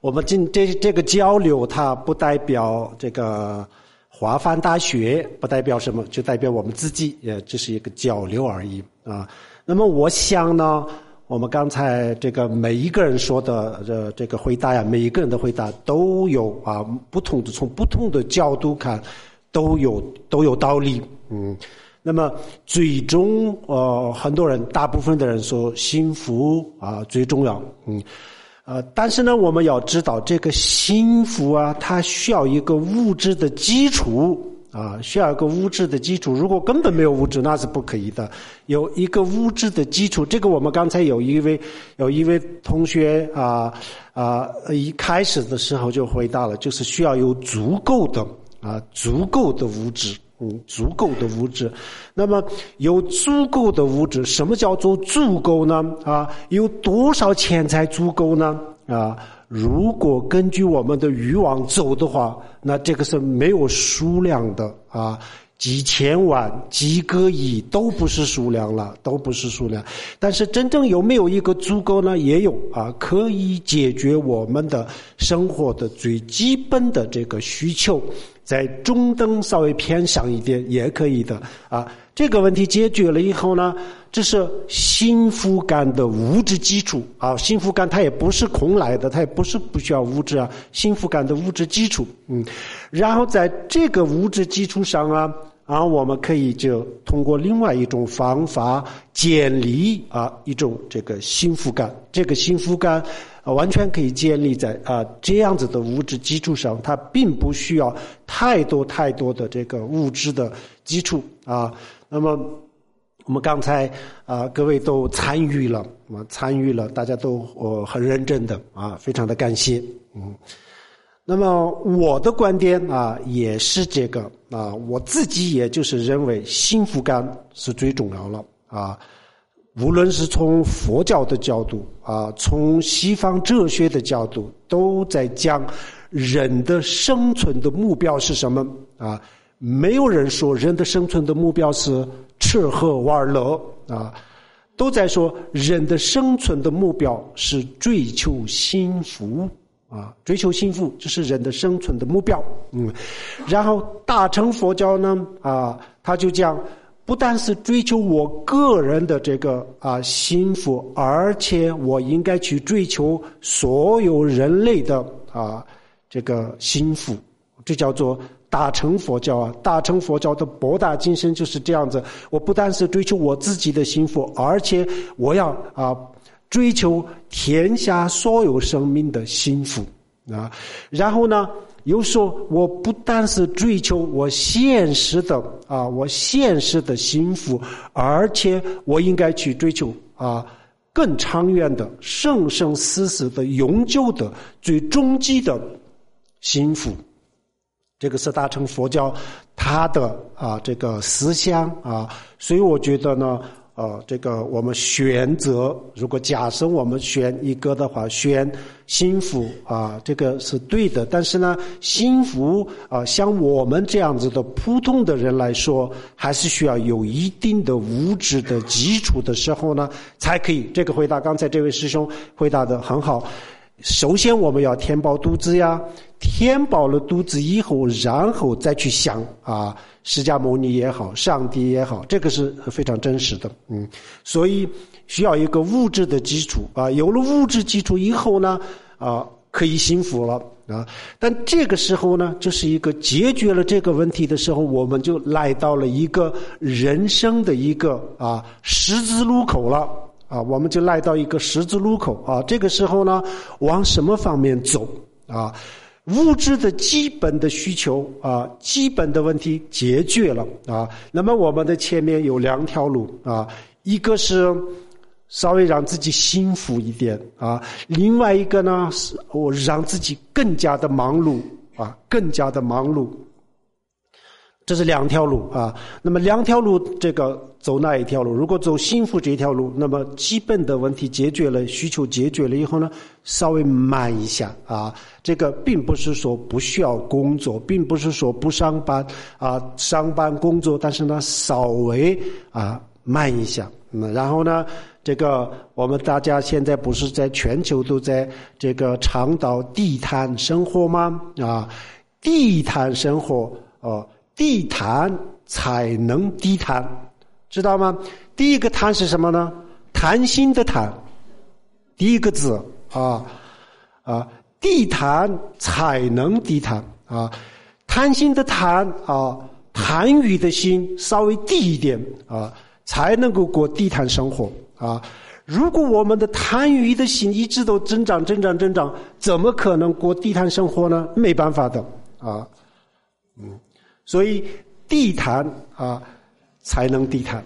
我们今这这个交流，它不代表这个华梵大学，不代表什么，就代表我们自己，也只是一个交流而已啊。那么我想呢，我们刚才这个每一个人说的这这个回答呀，每一个人的回答都有啊不同的，从不同的角度看都有都有道理，嗯。那么最终呃很多人大部分的人说幸福啊最重要，嗯呃但是呢我们要知道这个幸福啊它需要一个物质的基础啊，需要一个物质的基础，如果根本没有物质那是不可以的，有一个物质的基础，这个我们刚才有一位有一位同学啊啊一开始的时候就回答了，就是需要有足够的啊足够的物质，嗯足够的物质。那么有足够的物质，什么叫做足够呢？啊有多少钱才足够呢？啊如果根据我们的欲望走的话，那这个是没有数量的啊，几千万、几个亿都不是数量了，都不是数量。但是真正有没有一个足够呢？也有啊，可以解决我们的生活的最基本的这个需求，在中等稍微偏上一点也可以的啊。这个问题解决了以后呢，这是幸福感的物质基础啊。幸福感它也不是空来的，它也不是不需要物质啊。幸福感的物质基础，嗯，然后在这个物质基础上啊，啊，我们可以就通过另外一种方法建立啊一种这个幸福感。这个幸福感啊，完全可以建立在啊这样子的物质基础上，它并不需要太多太多的这个物质的基础啊。那么我们刚才啊各位都参与了，啊参与了，大家都呃很认真的啊，非常的感谢，嗯。那么我的观点啊也是这个啊，我自己也就是认为幸福感是最重要了啊。无论是从佛教的角度啊，从西方哲学的角度，都在讲人的生存的目标是什么啊？没有人说人的生存的目标是吃喝玩乐啊，都在说人的生存的目标是追求幸福啊，追求幸福这是人的生存的目标。嗯，然后大乘佛教呢啊，他就讲不但是追求我个人的这个啊幸福，而且我应该去追求所有人类的啊这个幸福，这叫做大乘佛教啊。大乘佛教的博大精深就是这样子，我不但是追求我自己的幸福，而且我要啊追求天下所有生命的幸福啊。然后呢又说我不但是追求我现实的啊我现实的幸福，而且我应该去追求啊更长远的生生死死的永久的最终极的幸福。这个是大乘佛教它的啊这个思想啊。所以我觉得呢呃，这个我们选择，如果假设我们选一个的话，选幸福啊，这个是对的。但是呢，幸福啊，像我们这样子的普通的人来说，还是需要有一定的物质的基础的时候呢，才可以。这个回答刚才这位师兄回答得很好。首先我们要填饱肚子呀，填饱了肚子以后，然后再去想啊，释迦牟尼也好，上帝也好，这个是非常真实的，嗯，所以需要一个物质的基础啊，有了物质基础以后呢，啊，可以幸福了啊。但这个时候呢，这是一个解决了这个问题的时候，我们就来到了一个人生的一个啊十字路口了。啊，我们就来到一个十字路口啊！这个时候呢，往什么方面走啊？物质的基本的需求啊，基本的问题解决了啊。那么我们的前面有两条路啊，一个是稍微让自己幸福一点啊，另外一个呢是我让自己更加的忙碌啊，更加的忙碌。这是两条路啊。那么两条路，这个走哪一条路？如果走幸福这条路，那么基本的问题解决了，需求解决了以后呢，稍微慢一下啊。这个并不是说不需要工作，并不是说不上班啊，上班工作，但是呢，稍微啊慢一下。嗯，然后呢， 这个我们大家现在不是在全球都在这个倡导低碳生活吗？啊，低碳生活，哦，低碳才能低碳，知道吗？第一个碳是什么呢？贪心的贪，第一个字啊啊，低碳才能低碳啊，贪心的贪啊，贪欲的心稍微低一点啊，才能够过低碳生活啊。如果我们的贪欲的心一直都增长增长增长，怎么可能过低碳生活呢？没办法的啊，嗯，所以低碳啊才能低碳。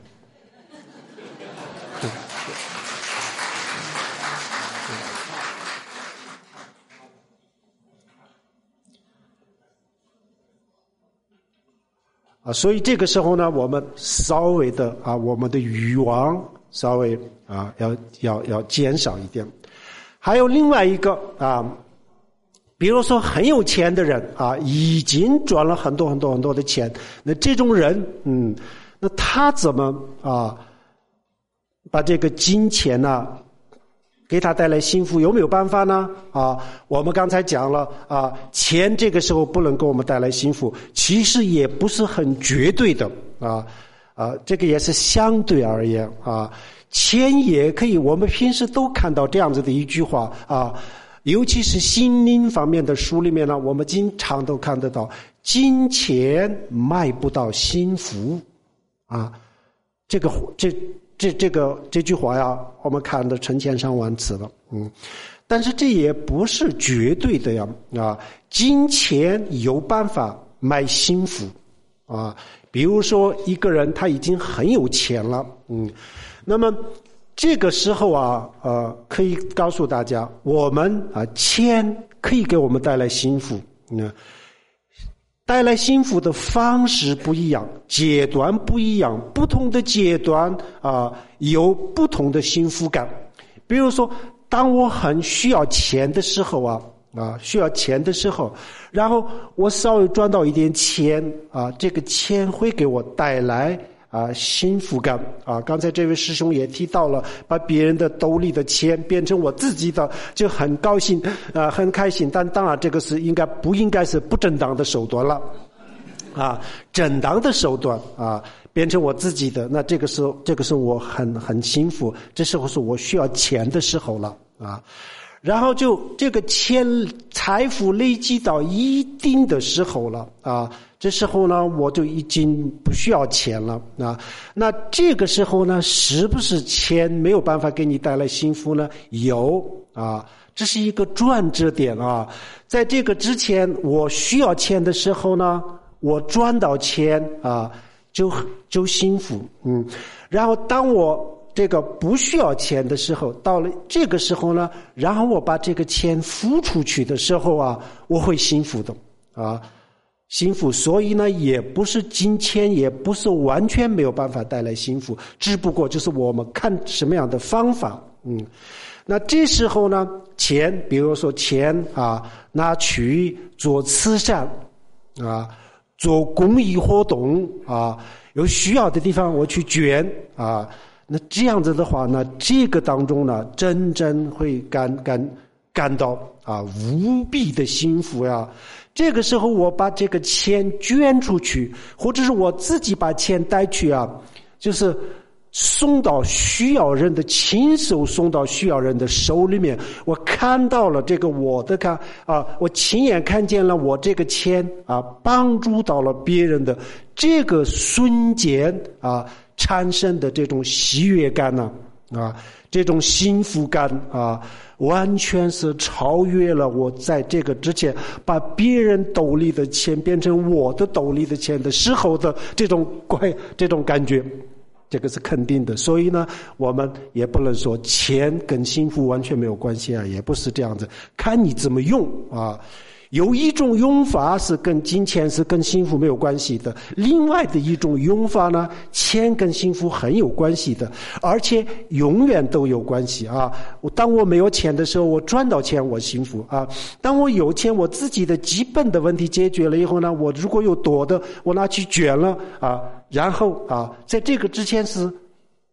啊，所以这个时候呢，我们稍微的啊，我们的欲望稍微啊，要要要减少一点。还有另外一个啊，比如说很有钱的人啊，已经赚了很多很多很多的钱，那这种人，嗯，那他怎么啊，把这个金钱呢、啊？给他带来幸福有没有办法呢？啊，我们刚才讲了啊，钱这个时候不能给我们带来幸福，其实也不是很绝对的啊啊，这个也是相对而言啊，钱也可以，我们平时都看到这样子的一句话啊，尤其是心灵方面的书里面呢，我们经常都看得到，金钱买不到幸福啊，这个这。这这个这句话呀，我们看得成千上万次了，嗯，但是这也不是绝对的呀，啊，金钱有办法买幸福，啊，比如说一个人他已经很有钱了，嗯，那么这个时候啊，呃，可以告诉大家，我们啊，钱可以给我们带来幸福，嗯。带来幸福的方式不一样，阶段不一样，不同的阶段啊、呃、有不同的幸福感。比如说，当我很需要钱的时候啊啊需要钱的时候，然后我稍微赚到一点钱啊，这个钱会给我带来啊幸福感啊。刚才这位师兄也提到了，把别人的兜里的钱变成我自己的，就很高兴啊，很开心。但当然，这个是应该不应该是不正当的手段了啊？正当的手段啊，变成我自己的，那这个时候，这个时候我很很幸福。这时候是我需要钱的时候了啊。然后就这个钱财富累积到一定的时候了啊，这时候呢我就已经不需要钱了啊。那这个时候呢，是不是钱没有办法给你带来幸福呢？有啊，这是一个转折点啊。在这个之前我需要钱的时候呢，我赚到钱啊就就幸福，嗯。然后当我这个不需要钱的时候，到了这个时候呢，然后我把这个钱付出去的时候啊，我会幸福的啊，幸福。所以呢，也不是金钱，也不是完全没有办法带来幸福，只不过就是我们看什么样的方法，嗯。那这时候呢，钱，比如说钱啊，拿去做慈善啊，做公益活动啊，有需要的地方我去捐啊。那这样子的话呢，这个当中呢，真正会感感感到啊无比的幸福呀。这个时候我把这个钱捐出去，或者是我自己把钱带去啊，就是送到需要人的，亲手送到需要人的手里面。我看到了这个我的看啊，我亲眼看见了我这个钱啊帮助到了别人的这个瞬间啊。产生的这种喜悦感呢、啊，啊，这种幸福感啊，完全是超越了我在这个之前把别人兜里的钱变成我的兜里的钱的时候的这种怪这种感觉，这个是肯定的。所以呢，我们也不能说钱跟幸福完全没有关系啊，也不是这样子，看你怎么用啊。有一种用法是跟金钱是跟幸福没有关系的，另外的一种用法呢，钱跟幸福很有关系的，而且永远都有关系啊。当我没有钱的时候，我赚到钱我幸福啊；当我有钱，我自己的基本的问题解决了以后呢，我如果有多的，我拿去捐了啊，然后啊，在这个之前是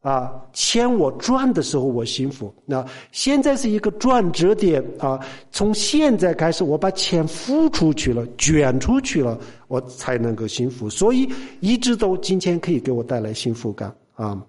啊，钱我赚的时候我幸福。那现在是一个转折点啊，从现在开始我把钱付出去了，捐出去了，我才能够幸福。所以一直都金钱可以给我带来幸福感啊。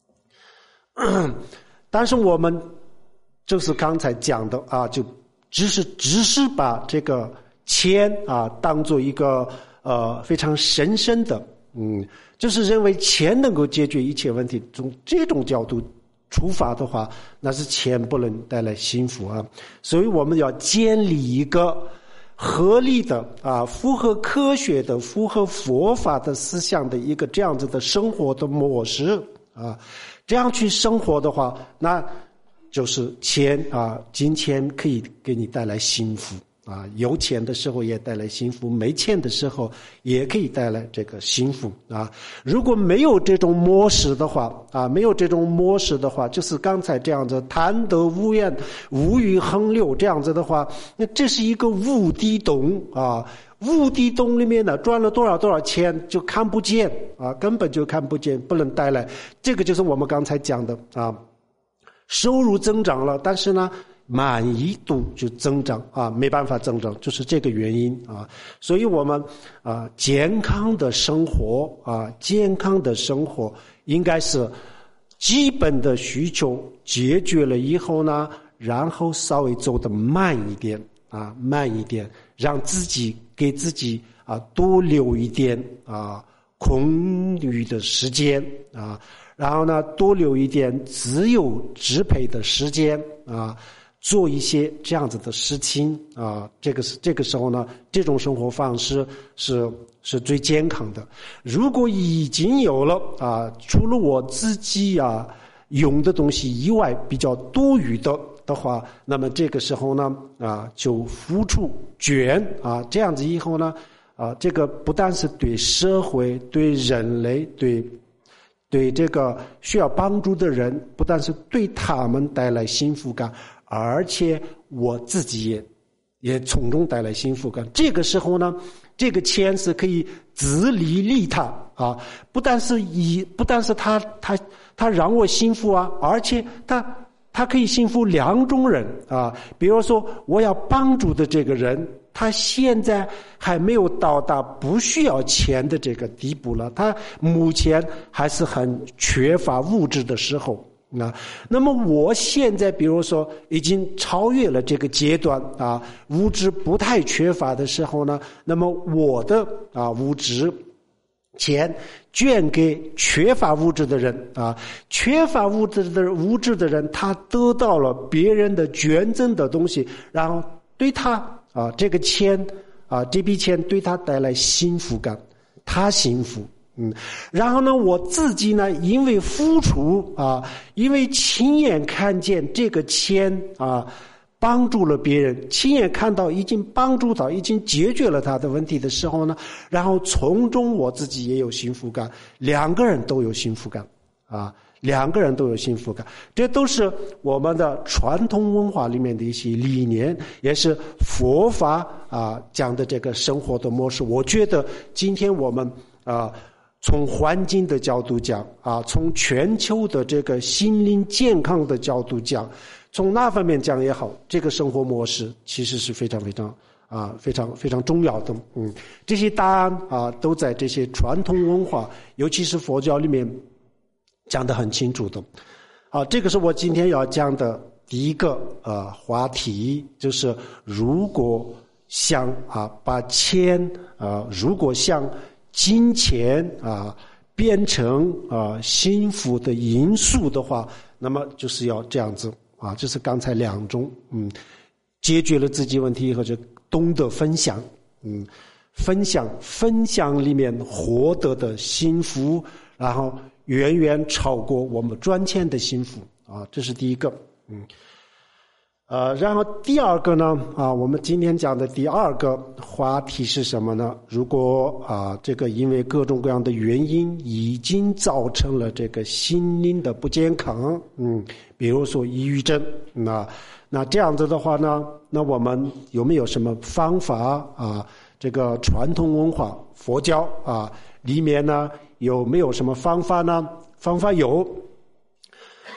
但是我们就是刚才讲的啊，就只是只是把这个钱啊当做一个呃非常神圣的。嗯，就是认为钱能够解决一切问题，从这种角度出发的话，那是钱不能带来幸福啊。所以我们要建立一个合理的啊，符合科学的、符合佛法的思想的一个这样子的生活的模式啊。这样去生活的话，那就是钱啊，金钱可以给你带来幸福。啊，有钱的时候也带来幸福，没钱的时候也可以带来这个幸福啊。如果没有这种模式的话，啊，没有这种模式的话，就是刚才这样子贪得无厌、无欲横流这样子的话，那这是一个无底洞啊。无底洞里面呢，赚了多少多少钱就看不见啊，根本就看不见，不能带来。这个就是我们刚才讲的啊，收入增长了，但是呢。满意度就增长啊，没办法增长，就是这个原因啊。所以我们啊，健康的生活啊，健康的生活应该是基本的需求解决了以后呢，然后稍微走得慢一点啊，慢一点，让自己给自己啊多留一点啊空余的时间啊，然后呢多留一点自由支配的时间啊。做一些这样子的事情啊，这个是这个时候呢，这种生活方式是是最健康的。如果已经有了啊，除了我自己啊用的东西以外比较多余的的话，那么这个时候呢啊就付出捐啊，这样子以后呢啊，这个不但是对社会、对人类、对对这个需要帮助的人，不但是对他们带来幸福感。而且我自己也也从中带来幸福感。这个时候呢，这个钱是可以自利利他啊，不但是以不但是他他他让我幸福啊，而且他他可以幸福两种人啊。比如说我要帮助的这个人，他现在还没有到达不需要钱的这个地步了，他目前还是很缺乏物质的时候。啊，那么我现在比如说已经超越了这个阶段啊，物质不太缺乏的时候呢，那么我的啊物质钱捐给缺乏物质的人啊，缺乏物质的物质的人，他得到了别人的捐赠的东西，然后对他啊这个钱啊这笔钱对他带来幸福感，他幸福。嗯，然后呢，我自己呢，因为付出啊，因为亲眼看见这个钱啊，帮助了别人，亲眼看到已经帮助到，已经解决了他的问题的时候呢，然后从中我自己也有幸福感，两个人都有幸福感啊，两个人都有幸福感，这都是我们的传统文化里面的一些理念，也是佛法啊讲的这个生活的模式。我觉得今天我们啊。从环境的角度讲啊，从全球的这个心灵健康的角度讲，从那方面讲也好，这个生活模式其实是非常非常啊非常非常重要的。嗯，这些答案啊都在这些传统文化，尤其是佛教里面讲得很清楚的。啊，这个是我今天要讲的第一个呃话题，就是如果想啊把钱啊，如果想金钱啊变成啊幸福的因素的话，那么就是要这样子啊，这是刚才两种，嗯，解决了自己问题以后就懂得分享，嗯，分享分享里面获得的幸福，然后远远超过我们赚钱的幸福啊，这是第一个，嗯。呃，然后第二个呢，啊，我们今天讲的第二个话题是什么呢？如果啊，这个因为各种各样的原因已经造成了这个心灵的不健康，嗯，比如说抑郁症，那那这样子的话呢，那我们有没有什么方法啊？这个传统文化佛教啊里面呢有没有什么方法呢？方法有，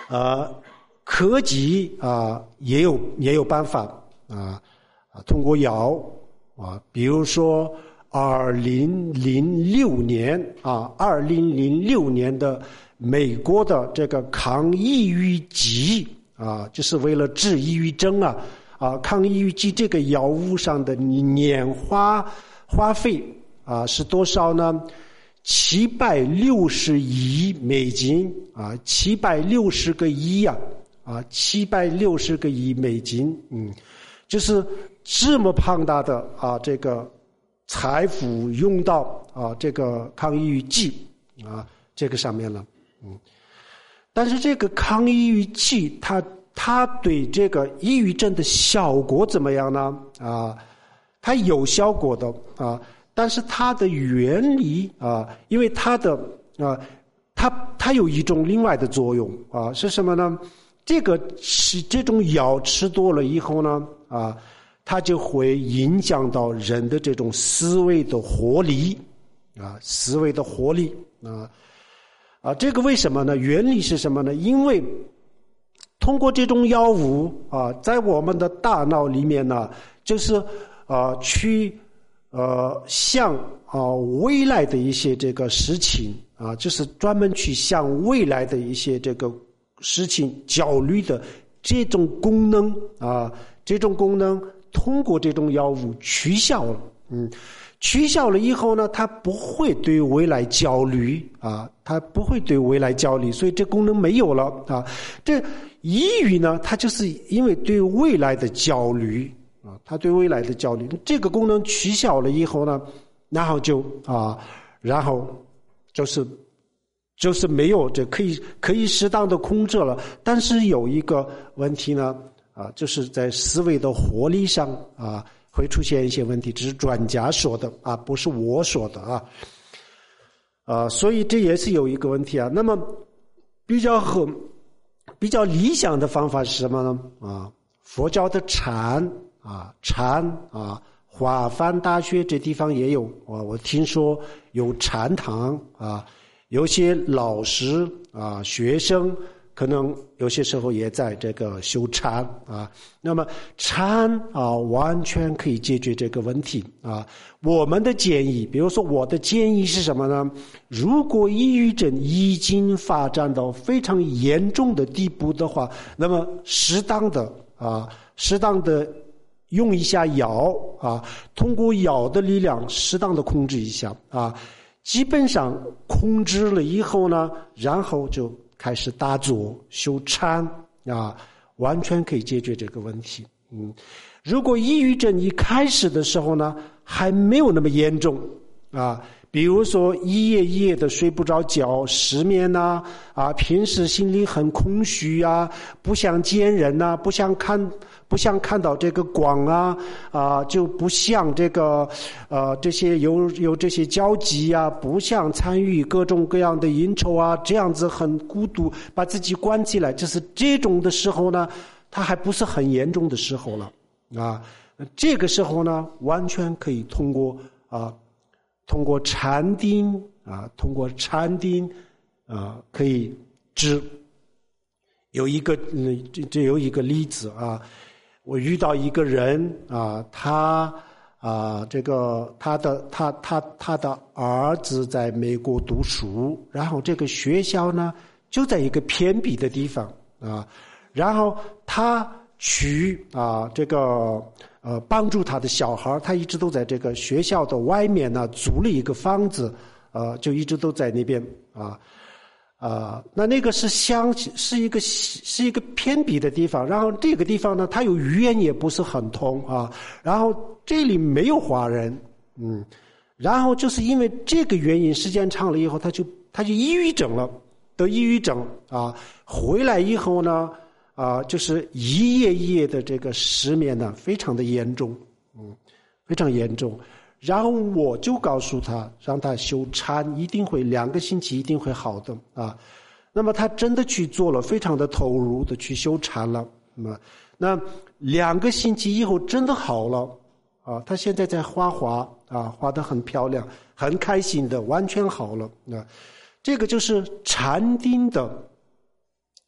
呃，科技啊也有也有办法啊啊，通过药啊，比如说二零零六年啊，二零零六年的美国的这个抗抑郁剂啊，就是为了治抑郁症啊啊，抗抑郁剂这个药物上的年花花费啊是多少呢？七百六十亿美金啊，七百六十个亿啊啊，七百六十个亿美金，嗯，就是这么庞大的啊这个财富用到啊这个抗抑郁剂啊这个上面了，嗯，但是这个抗抑郁剂它它对这个抑郁症的效果怎么样呢？啊，它有效果的啊。但是它的原理啊，因为它的啊，它它有一种另外的作用啊，是什么呢？这个吃这种药吃多了以后呢，啊，它就会影响到人的这种思维的活力啊，思维的活力啊啊，这个为什么呢？原理是什么呢？因为通过这种药物啊，在我们的大脑里面呢，就是啊去。呃，向啊未来的一些这个事情啊，就是专门去向未来的一些这个事情焦虑的这种功能啊，这种功能通过这种药物取消了，嗯，取消了以后呢，它不会对未来焦虑啊，它不会对未来焦虑，所以这功能没有了啊。这抑郁呢，它就是因为对未来的焦虑。啊，他对未来的焦虑，这个功能取消了以后呢，然后就啊，然后就是就是没有这可以可以适当的控制了，但是有一个问题呢，啊，就是在思维的活力上啊会出现一些问题，这是专家说的啊，不是我说的啊，啊，所以这也是有一个问题啊。那么比较和比较理想的方法是什么呢？啊，佛教的禅。啊，禅啊，华梵大学这地方也有啊，我听说有禅堂啊，有些老师啊，学生可能有些时候也在这个修禅啊。那么禅啊，完全可以解决这个问题啊。我们的建议，比如说我的建议是什么呢？如果抑郁症已经发展到非常严重的地步的话，那么适当的啊，适当的。用一下药啊，通过药的力量适当的控制一下啊，基本上控制了以后呢，然后就开始打坐修禅啊，完全可以解决这个问题。嗯，如果抑郁症一开始的时候呢，还没有那么严重啊，比如说一夜一夜的睡不着觉，失眠呐，啊，平时心里很空虚啊，不想见人呐，不想看。不想看到这个光啊啊，就不像这个呃这些有有这些交集啊，不想参与各种各样的应酬啊，这样子很孤独，把自己关起来，就是这种的时候呢，它还不是很严重的时候了啊。这个时候呢，完全可以通过啊，通过禅定啊，通过禅定啊，可以治。有一个嗯，这这有一个例子啊。我遇到一个人啊，他啊，这个他的他他他的儿子在美国读书，然后这个学校呢就在一个偏僻的地方啊，然后他去啊这个呃帮助他的小孩，他一直都在这个学校的外面呢租了一个房子，呃，就一直都在那边啊。啊、呃，那那个是乡，是一个是一个偏僻的地方，然后这个地方呢，它有语言也不是很通啊，然后这里没有华人，嗯，然后就是因为这个原因，时间长了以后，他就他就抑郁症了，得抑郁症啊，回来以后呢，啊、呃，就是一夜一夜的这个失眠呢，非常的严重，嗯，非常严重。然后我就告诉他，让他修禅，一定会两个星期一定会好的啊。那么他真的去做了，非常的投入的去修禅了。那么那两个星期以后真的好了啊。他现在在画画啊，画得很漂亮，很开心的，完全好了啊。这个就是禅定的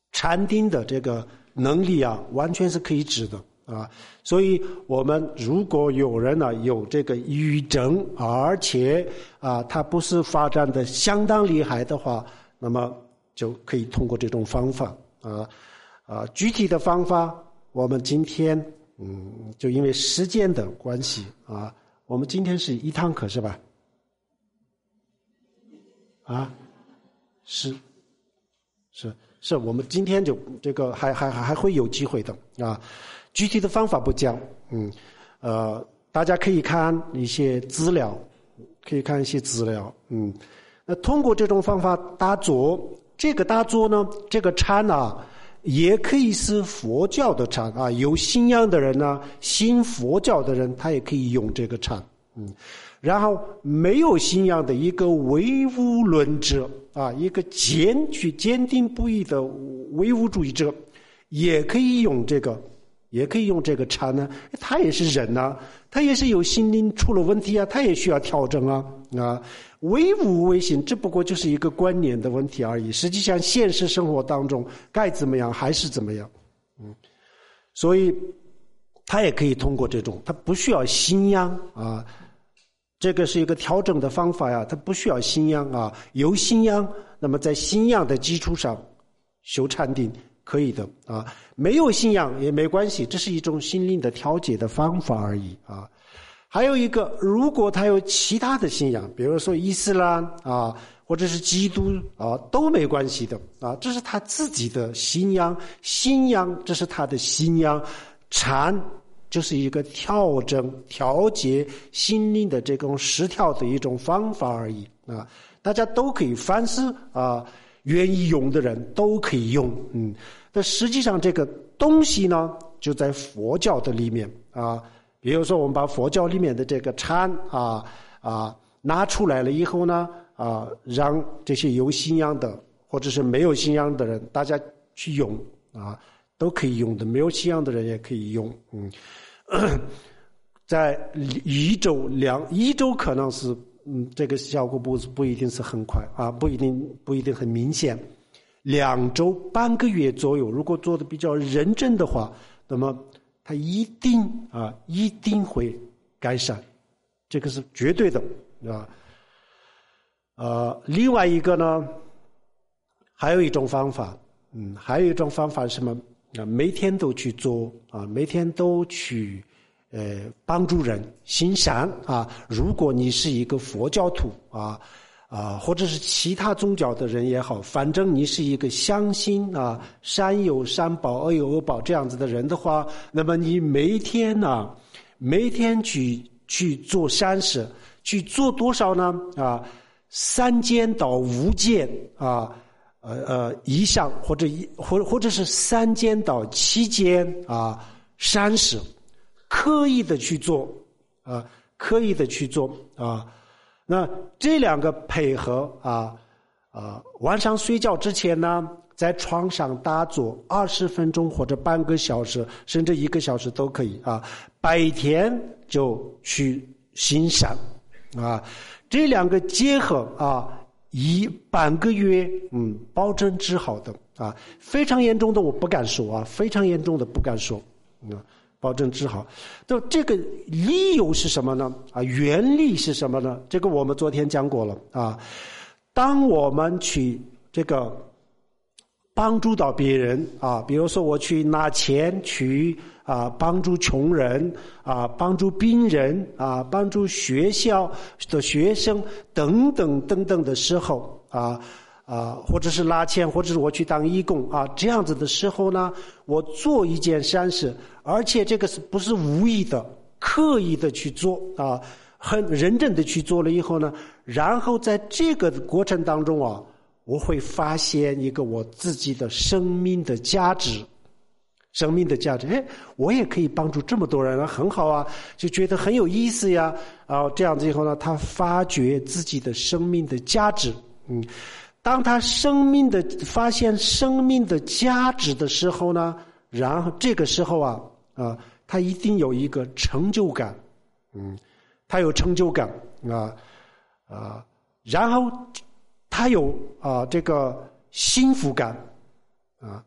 禅定的这个能力啊，完全是可以治的啊。所以我们如果有人呢有这个抑郁症，而且啊他不是发展的相当厉害的话，那么就可以通过这种方法啊啊具体的方法我们今天嗯就因为时间的关系啊，我们今天是一堂课是吧？啊，是是是，我们今天就这个还还还会有机会的啊。具体的方法不讲，嗯呃，大家可以看一些资料，可以看一些资料，嗯，那通过这种方法打坐，这个打坐呢，这个禅啊，也可以是佛教的禅啊，有信仰的人呢，信佛教的人，他也可以用这个禅，嗯。然后没有信仰的一个唯物论者啊，一个坚去坚定不移的唯物主义者，也可以用这个，也可以用这个禅呢。他也是人啊，他也是有心灵出了问题啊，他也需要调整啊啊。唯物唯心只不过就是一个观念的问题而已，实际上现实生活当中该怎么样还是怎么样，嗯，所以他也可以通过这种，他不需要信仰啊。这个是一个调整的方法呀，它不需要信仰啊，有信仰，那么在信仰的基础上修禅定可以的啊，没有信仰也没关系，这是一种心灵的调节的方法而已啊。还有一个，如果他有其他的信仰，比如说伊斯兰啊，或者是基督啊，都没关系的啊，这是他自己的信仰，信仰这是他的信仰，禅就是一个调整、调节心灵的这种失调的一种方法而已啊！大家都可以，凡是啊愿意用的人都可以用，嗯。但实际上这个东西呢，就在佛教的里面啊。比如说，我们把佛教里面的这个禅啊啊拿出来了以后呢，啊，让这些有信仰的或者是没有信仰的人，大家去用啊。都可以用的，没有信仰的人也可以用。嗯，在一周两一周可能是嗯，这个效果不不一定是很快啊，不一定不一定很明显。两周半个月左右，如果做的比较认真的话，那么它一定啊一定会改善，这个是绝对的啊。呃，另外一个呢，还有一种方法，嗯，还有一种方法是什么？啊，每天都去做啊，每天都去呃帮助人行善啊。如果你是一个佛教徒啊啊，或者是其他宗教的人也好，反正你是一个相信啊善有善报恶有恶报这样子的人的话，那么你每天呢、啊，每天去去做善事，去做多少呢？啊，三件到五件啊。呃呃，以上或者一或或者是三件到七件啊善事，刻意的去做啊，刻意的去做啊。那这两个配合啊啊，晚上睡觉之前呢，在床上打坐二十分钟或者半个小时，甚至一个小时都可以啊。白天就去行善啊，这两个结合啊。一半个月，嗯，保证治好的啊，非常严重的我不敢说啊，非常严重的不敢说，嗯，保证治好。就这个理由是什么呢？啊，原理是什么呢？这个我们昨天讲过了啊。当我们去这个帮助到别人啊，比如说我去拿钱去啊帮助穷人啊，帮助病人啊，帮助学校的学生等等等等的时候啊啊，或者是拿钱，或者是我去当义工啊，这样子的时候呢，我做一件善事，而且这个是不是无意的、刻意的去做啊，很认真的去做了以后呢，然后在这个过程当中啊。我会发现一个我自己的生命的价值，生命的价值，哎，我也可以帮助这么多人啊，很好啊，就觉得很有意思呀，啊，这样子以后呢，他发觉自己的生命的价值，嗯，当他生命的发现生命的价值的时候呢，然后这个时候啊，啊，他一定有一个成就感，嗯，他有成就感啊啊，然后。他有啊、呃、这个幸福感啊，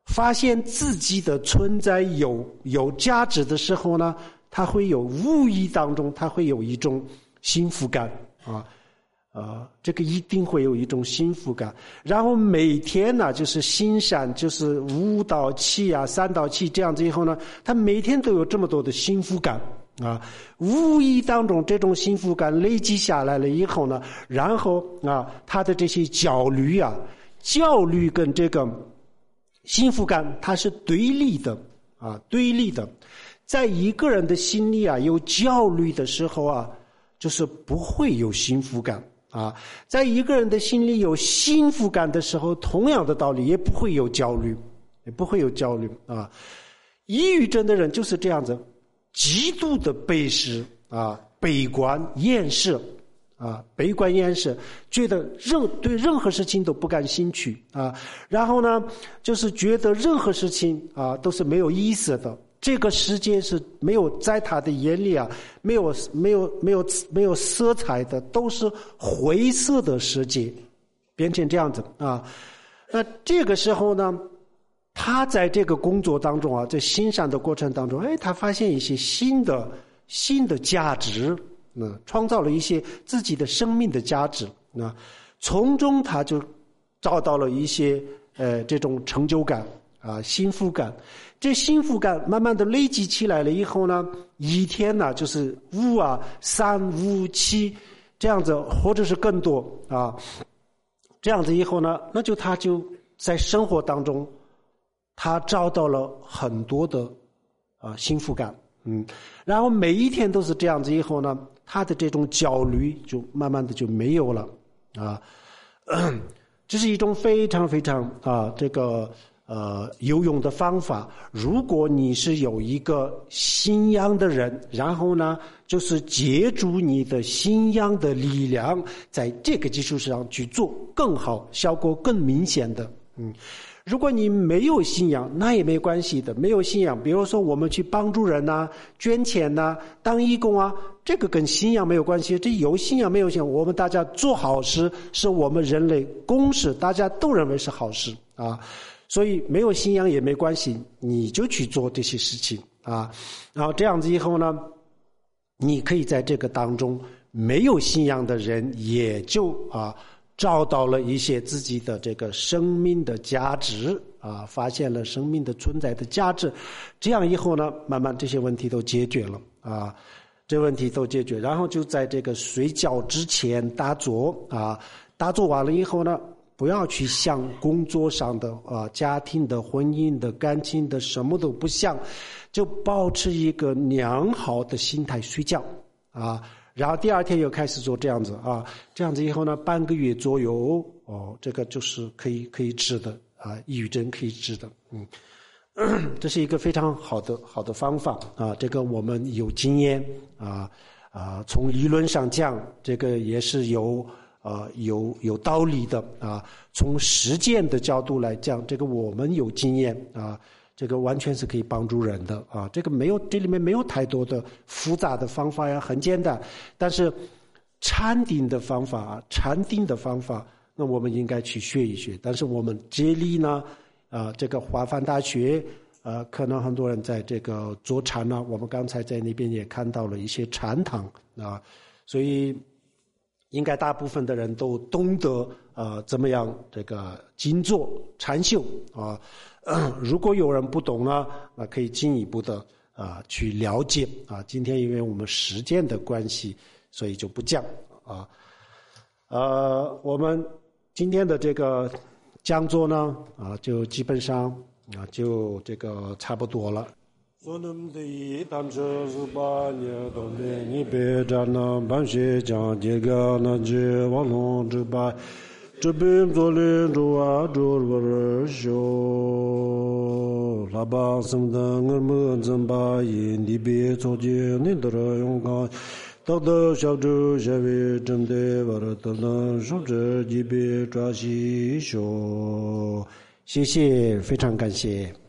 发现自己的存在有有价值的时候呢，他会有无意当中，他会有一种幸福感啊。呃，这个一定会有一种幸福感，然后每天呢，就是欣赏，就是五到七啊，三到七这样子以后呢，他每天都有这么多的幸福感啊，无意当中这种幸福感累积下来了以后呢，然后啊，他的这些焦虑啊，焦虑跟这个幸福感它是对立的啊，对立的，在一个人的心里啊，有焦虑的时候啊，就是不会有幸福感。啊，在一个人的心里有幸福感的时候，同样的道理也不会有焦虑，也不会有焦虑啊。抑郁症的人就是这样子，极度的悲视啊，悲观厌世啊，悲观厌世，觉得任对任何事情都不感兴趣啊。然后呢，就是觉得任何事情啊都是没有意思的。这个世界是没有在他的眼里啊，没有没有没有没有色彩的，都是灰色的世界，变成这样子啊。那这个时候呢，他在这个工作当中啊，在欣赏的过程当中，哎，他发现一些新的新的价值，嗯，创造了一些自己的生命的价值，那从中他就找到了一些呃这种成就感啊，幸福感。这幸福感慢慢的累积起来了以后呢，一天呢就是五啊、三五七这样子，或者是更多啊，这样子以后呢，那就他就在生活当中，他找到了很多的啊幸福感，嗯，然后每一天都是这样子以后呢，他的这种焦虑就慢慢的就没有了啊，这是一种非常非常啊这个。呃，有用的方法。如果你是有一个信仰的人，然后呢，就是借助你的信仰的力量，在这个基础上去做更好、效果更明显的。嗯，如果你没有信仰，那也没关系的。没有信仰，比如说我们去帮助人呐、捐钱呐、当义工啊，这个跟信仰没有关系。这有信仰没有信仰，我们大家做好事是我们人类公事，大家都认为是好事啊。所以没有信仰也没关系，你就去做这些事情啊。然后这样子以后呢，你可以在这个当中，没有信仰的人也就啊找到了一些自己的这个生命的价值啊，发现了生命的存在的价值。这样以后呢，慢慢这些问题都解决了啊，这问题都解决。然后就在这个睡觉之前打坐啊，打坐完了以后呢，不要去想工作上的啊、家庭的、婚姻的、感情的，什么都不想，就保持一个良好的心态睡觉啊。然后第二天又开始做这样子啊，这样子以后呢，半个月左右哦，这个就是可以可以治的啊，抑郁症可以治的，嗯，这是一个非常好的好的方法啊。这个我们有经验啊啊，从理论上讲，这个也是有。呃，有有道理的啊，从实践的角度来讲，这个我们有经验啊，这个完全是可以帮助人的啊。这个没有，这里面没有太多的复杂的方法呀，很简单。但是禅定的方法，禅定的方法，那我们应该去学一学。但是我们这里呢，啊，这个华梵大学，呃，可能很多人在这个做禅呢，我们刚才在那边也看到了一些禅堂啊，所以。应该大部分的人都懂得呃怎么样这个静坐禅修啊、呃，如果有人不懂呢，那可以进一步的啊、呃、去了解啊。今天因为我们时间的关系，所以就不讲啊。呃，我们今天的这个讲座呢啊，就基本上啊就这个差不多了。 소놈 데이 담저 주바냐 도메니 베자나 반셰장 제가나 제왕노 주바 주빔 돌레 주와 줄버쇼 라바 성당을 먼전바 인디베 조제 니더러 용가 더더 샤주 샤베 점데 버르더는 쇼저 지베 좌시쇼 谢谢，非常感谢。